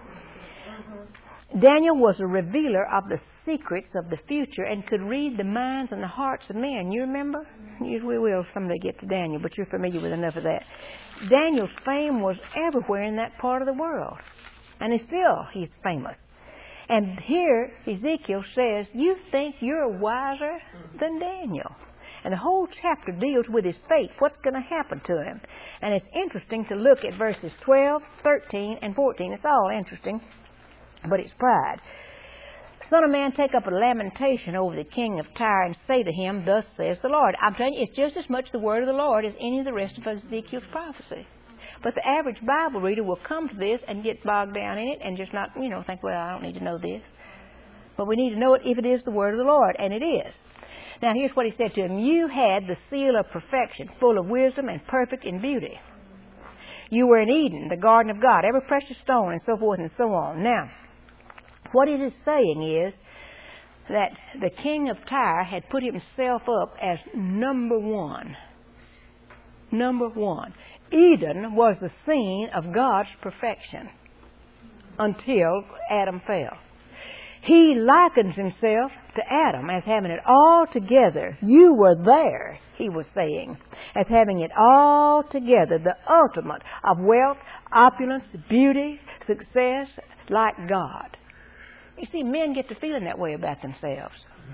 Daniel was a revealer of the secrets of the future and could read the minds and the hearts of men. You remember? We will someday get to Daniel, but you're familiar with enough of that. Daniel's fame was everywhere in that part of the world. And he's still, he's famous. And here Ezekiel says, you think you're wiser than Daniel. And the whole chapter deals with his fate, what's going to happen to him. And it's interesting to look at verses twelve, thirteen, and fourteen. It's all interesting, but it's pride. Son of man, take up a lamentation over the king of Tyre and say to him, thus says the Lord. I'm telling you, it's just as much the word of the Lord as any of the rest of Ezekiel's prophecy. But the average Bible reader will come to this and get bogged down in it and just not, you know, think, well, I don't need to know this. But we need to know it if it is the word of the Lord, and it is. Now, here's what he said to him. You had the seal of perfection, full of wisdom and perfect in beauty. You were in Eden, the garden of God, every precious stone, and so forth and so on. Now, what it is saying is that the king of Tyre had put himself up as number one. Number one. Eden was the scene of God's perfection until Adam fell. He likens himself to Adam as having it all together. You were there, he was saying, as having it all together, the ultimate of wealth, opulence, beauty, success, like God. You see, men get to feeling that way about themselves.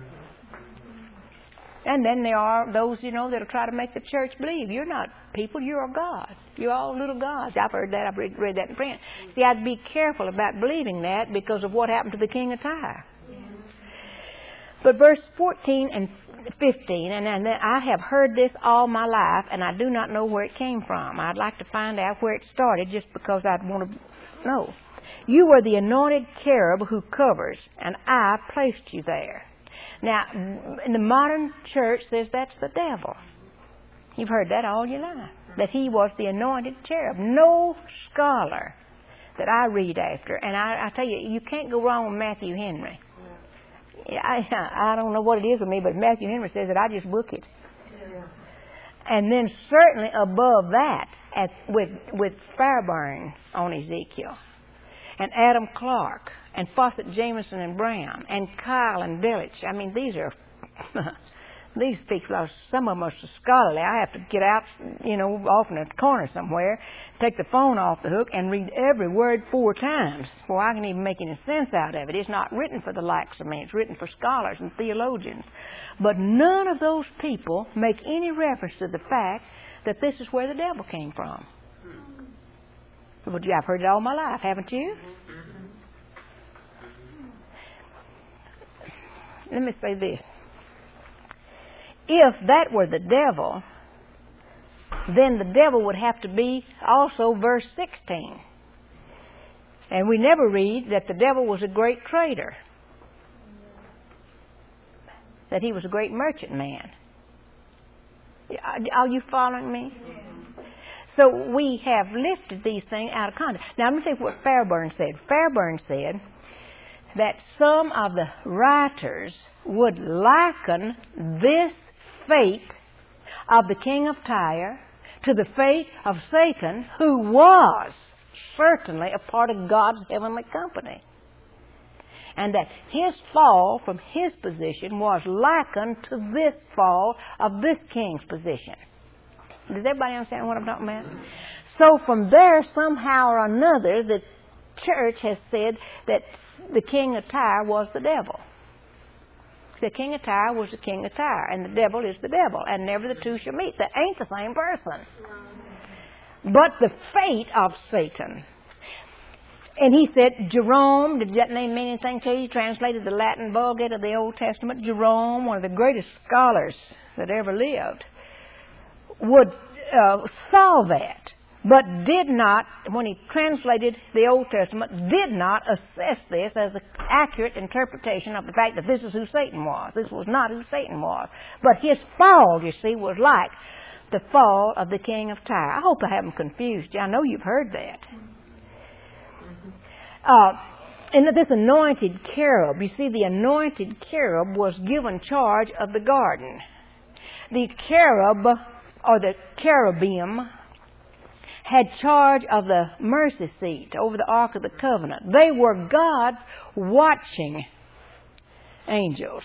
And then there are those, you know, that'll try to make the church believe you're not people, you're a God. You're all little gods. I've heard that. I've read, read that in print. See, I'd be careful about believing that because of what happened to the king of Tyre. Yeah. But verse fourteen and fifteen, and, and I have heard this all my life, and I do not know where it came from. I'd like to find out where it started just because I'd want to know. You were the anointed cherub who covers, and I placed you there. Now, in the modern church says that's the devil. You've heard that all your life, that he was the anointed cherub. No scholar that I read after, and I, I tell you, you can't go wrong with Matthew Henry. I, I don't know what it is with me, but Matthew Henry says that I just book it. And then certainly above that, at, with, with Fairburn on Ezekiel, and Adam Clark, and Fawcett, Jameson, and Brown, and Kyle and Delitzsch. I mean, these are, these people are, some of them are so scholarly. I have to get out, you know, off in a corner somewhere, take the phone off the hook, and read every word four times before I can even make any sense out of it. It's not written for the likes of me. It's written for scholars and theologians. But none of those people make any reference to the fact that this is where the devil came from. Well, I've heard it all my life, haven't you? Let me say this. If that were the devil, then the devil would have to be also verse sixteen. And we never read that the devil was a great trader, that he was a great merchant man. Are you following me? So we have lifted these things out of context. Now, let me tell you what Fairburn said. Fairburn said that some of the writers would liken this fate of the king of Tyre to the fate of Satan, who was certainly a part of God's heavenly company. And that his fall from his position was likened to this fall of this king's position. Does everybody understand what I'm talking about? So from there, somehow or another, the church has said that the king of Tyre was the devil. The king of Tyre was the king of Tyre, and the devil is the devil, and never the two shall meet. They ain't the same person. But the fate of Satan. And he said, Jerome, did that name mean anything to you? He translated the Latin Vulgate of the Old Testament. Jerome, one of the greatest scholars that ever lived, would uh, saw that, but did not, when he translated the Old Testament, did not assess this as an accurate interpretation of the fact that this is who Satan was. This was not who Satan was. But his fall, you see, was like the fall of the king of Tyre. I hope I haven't confused you. I know you've heard that. Uh, and this anointed cherub, you see, the anointed cherub was given charge of the garden. The cherub, or the cherubim, had charge of the mercy seat over the Ark of the Covenant. They were God's watching angels.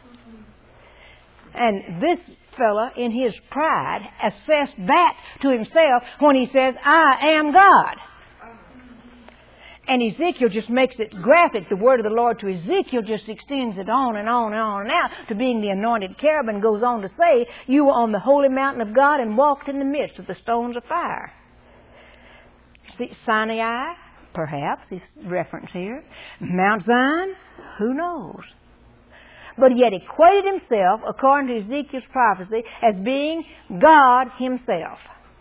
And this fella, in his pride, assessed that to himself when he says, I am God. And Ezekiel just makes it graphic. The word of the Lord to Ezekiel just extends it on and on and on and out to being the anointed cherub, and goes on to say, you were on the holy mountain of God and walked in the midst of the stones of fire. See, Sinai, perhaps, is reference here. Mount Zion, who knows? But yet equated himself, according to Ezekiel's prophecy, as being God himself.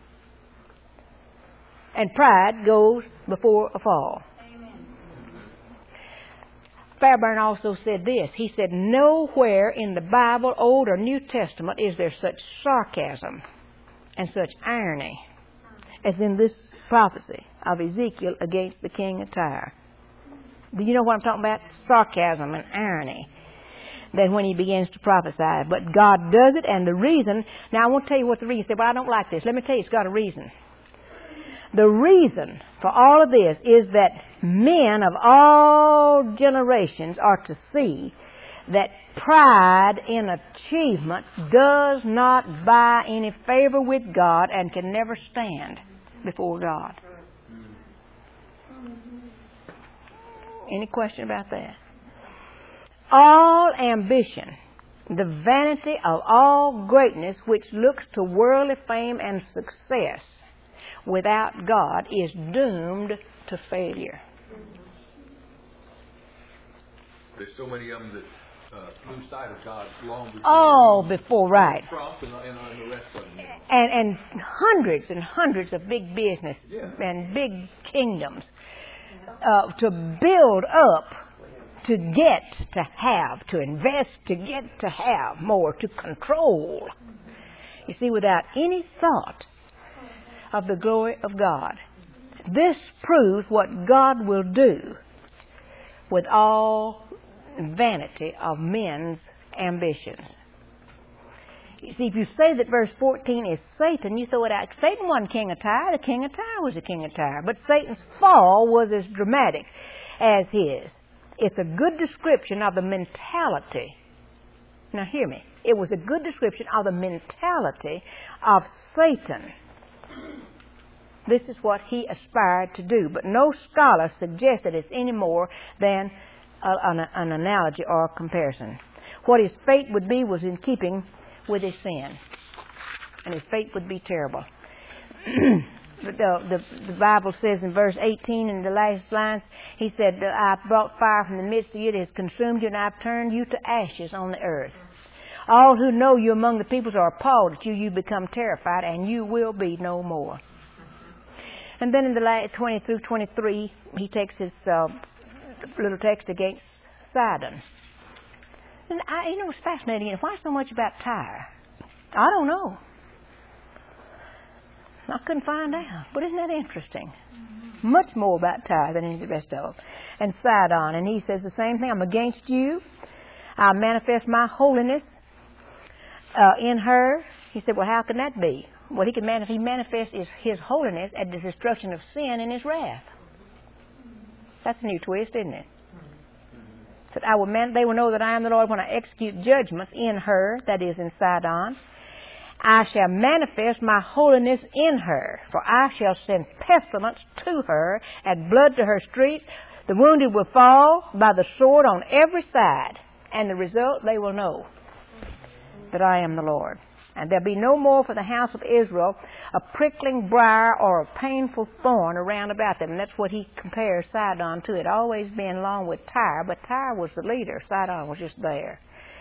And pride goes before a fall. Fairburn also said this. He said, nowhere in the Bible, Old or New Testament, is there such sarcasm and such irony as in this prophecy of Ezekiel against the king of Tyre. Do you know what I'm talking about? Sarcasm and irony. That when he begins to prophesy. But God does it, and the reason, now I won't tell you what the reason is. Well, I don't like this. Let me tell you, it's got a reason. The reason for all of this is that men of all generations are to see that pride in achievement does not buy any favor with God and can never stand before God. Any question about that? All ambition, the vanity of all greatness which looks to worldly fame and success without God is doomed to failure. There's so many of them that uh, lose sight of God long before. Oh, before, right. Trump and, and, and the rest of them. And, and hundreds and hundreds of big business Yeah. and big kingdoms uh, to build up, to get, to have, to invest, to get, to have more, to control. You see, without any thought of the glory of God. This proves what God will do with all vanity of men's ambitions. You see, if you say that verse fourteen is Satan, you throw it out. Satan wasn't king of Tyre. The king of Tyre was the king of Tyre. But Satan's fall was as dramatic as his. It's a good description of the mentality. Now hear me. It was a good description of the mentality of Satan. This is what he aspired to do. But no scholar suggests that it's any more than a, an, an analogy or a comparison. What his fate would be was in keeping with his sin. And his fate would be terrible. the, the, the Bible says in verse eighteen, in the last lines, he said, I brought fire from the midst of you that has consumed you, and I've turned you to ashes on the earth. All who know you among the peoples are appalled at you. You become terrified, and you will be no more. And then in the last twenty through twenty-three, he takes his uh, little text against Sidon. And I, you know, it's fascinating. Why so much about Tyre? I don't know. I couldn't find out. But isn't that interesting? Mm-hmm. Much more about Tyre than any of the rest of them. And Sidon. And he says the same thing. I'm against you. I'll manifest my holiness uh, in her. He said, well, how can that be? What he can manifest, he manifests is his holiness at the destruction of sin in his wrath. That's a new twist, isn't it? Said, I will man- they will know that I am the Lord when I execute judgments in her, that is in Sidon. I shall manifest my holiness in her, for I shall send pestilence to her, add blood to her streets. The wounded will fall by the sword on every side, and the result they will know that I am the Lord. And there'll be no more for the house of Israel a prickling briar or a painful thorn around about them. And that's what he compares Sidon to. It always been along with Tyre, but Tyre was the leader. Sidon was just there.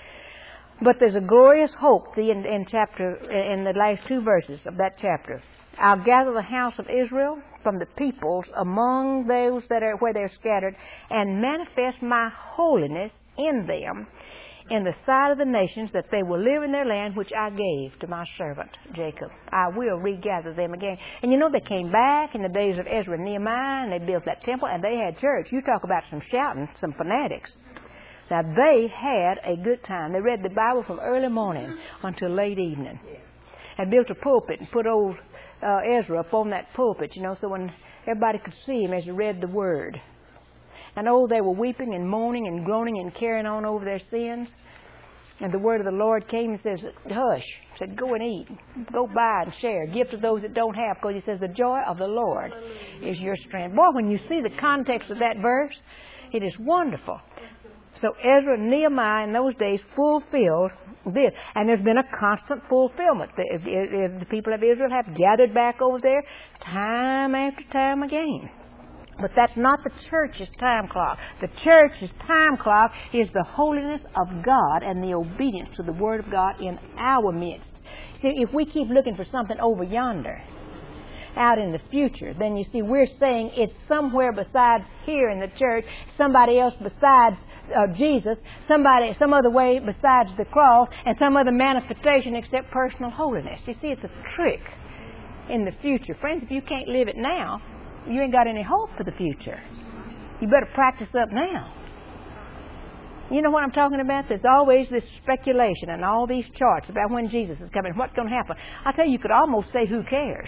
But there's a glorious hope in, in chapter in the last two verses of that chapter. I'll gather the house of Israel from the peoples among those that are where they're scattered, and manifest my holiness in them in the sight of the nations, that they will live in their land which I gave to my servant Jacob. I will regather them again. And you know, they came back in the days of Ezra and Nehemiah, and they built that temple, and they had church. You talk about some shouting, some fanatics. Now, they had a good time. They read the Bible from early morning until late evening. And built a pulpit and put old uh, Ezra up on that pulpit, you know, so when everybody could see him as he read the Word. And oh, they were weeping and moaning and groaning and carrying on over their sins. And the word of the Lord came and says, hush. He said, go and eat. Go buy and share. Give to those that don't have. Because he says, the joy of the Lord is your strength. Boy, when you see the context of that verse, it is wonderful. So Ezra and Nehemiah in those days fulfilled this. And there's been a constant fulfillment. The, the, the people of Israel have gathered back over there time after time again. But that's not the church's time clock. The church's time clock is the holiness of God and the obedience to the Word of God in our midst. See, if we keep looking for something over yonder, out in the future, then you see we're saying it's somewhere besides here in the church, somebody else besides uh, Jesus, somebody, some other way besides the cross, and some other manifestation except personal holiness. You see, it's a trick. in the future. Friends, if you can't live it now, you ain't got any hope for the future. You better practice up now. You know what I'm talking about? There's always this speculation and all these charts about when Jesus is coming, what's going to happen. I tell you, you could almost say, who cares?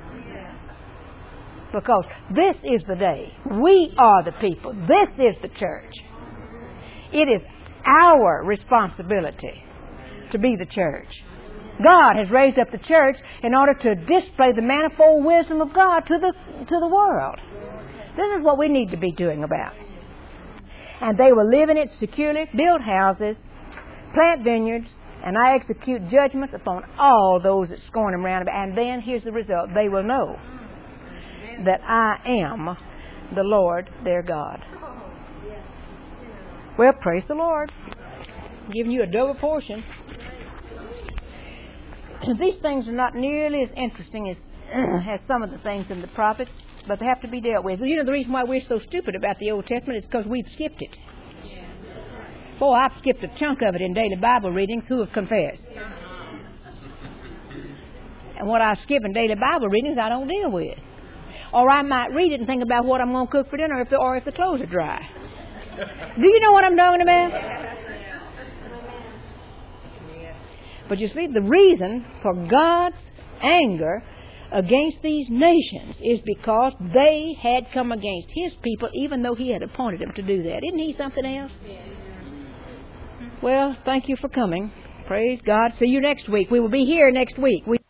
Because this is the day. We are the people. This is the church. It is our responsibility to be the church. God has raised up the church in order to display the manifold wisdom of God to the to the world. This is what we need to be doing about. And they will live in it securely, build houses, plant vineyards, and I execute judgments upon all those that scorn them round about. And then here's the result. They will know that I am the Lord their God. Well, praise the Lord. I'm giving you a double portion. These things are not nearly as interesting as, as some of the things in the prophets, but they have to be dealt with. You know, the reason why we're so stupid about the Old Testament is because we've skipped it. Boy, I've skipped a chunk of it in daily Bible readings. Who have confessed? And what I skip in daily Bible readings, I don't deal with. Or I might read it and think about what I'm going to cook for dinner, if the, or if the clothes are dry. Do you know what I'm talking about? But you see, the reason for God's anger against these nations is because they had come against His people, even though He had appointed them to do that. Isn't He something else? Well, thank you for coming. Praise God. See you next week. We will be here next week. We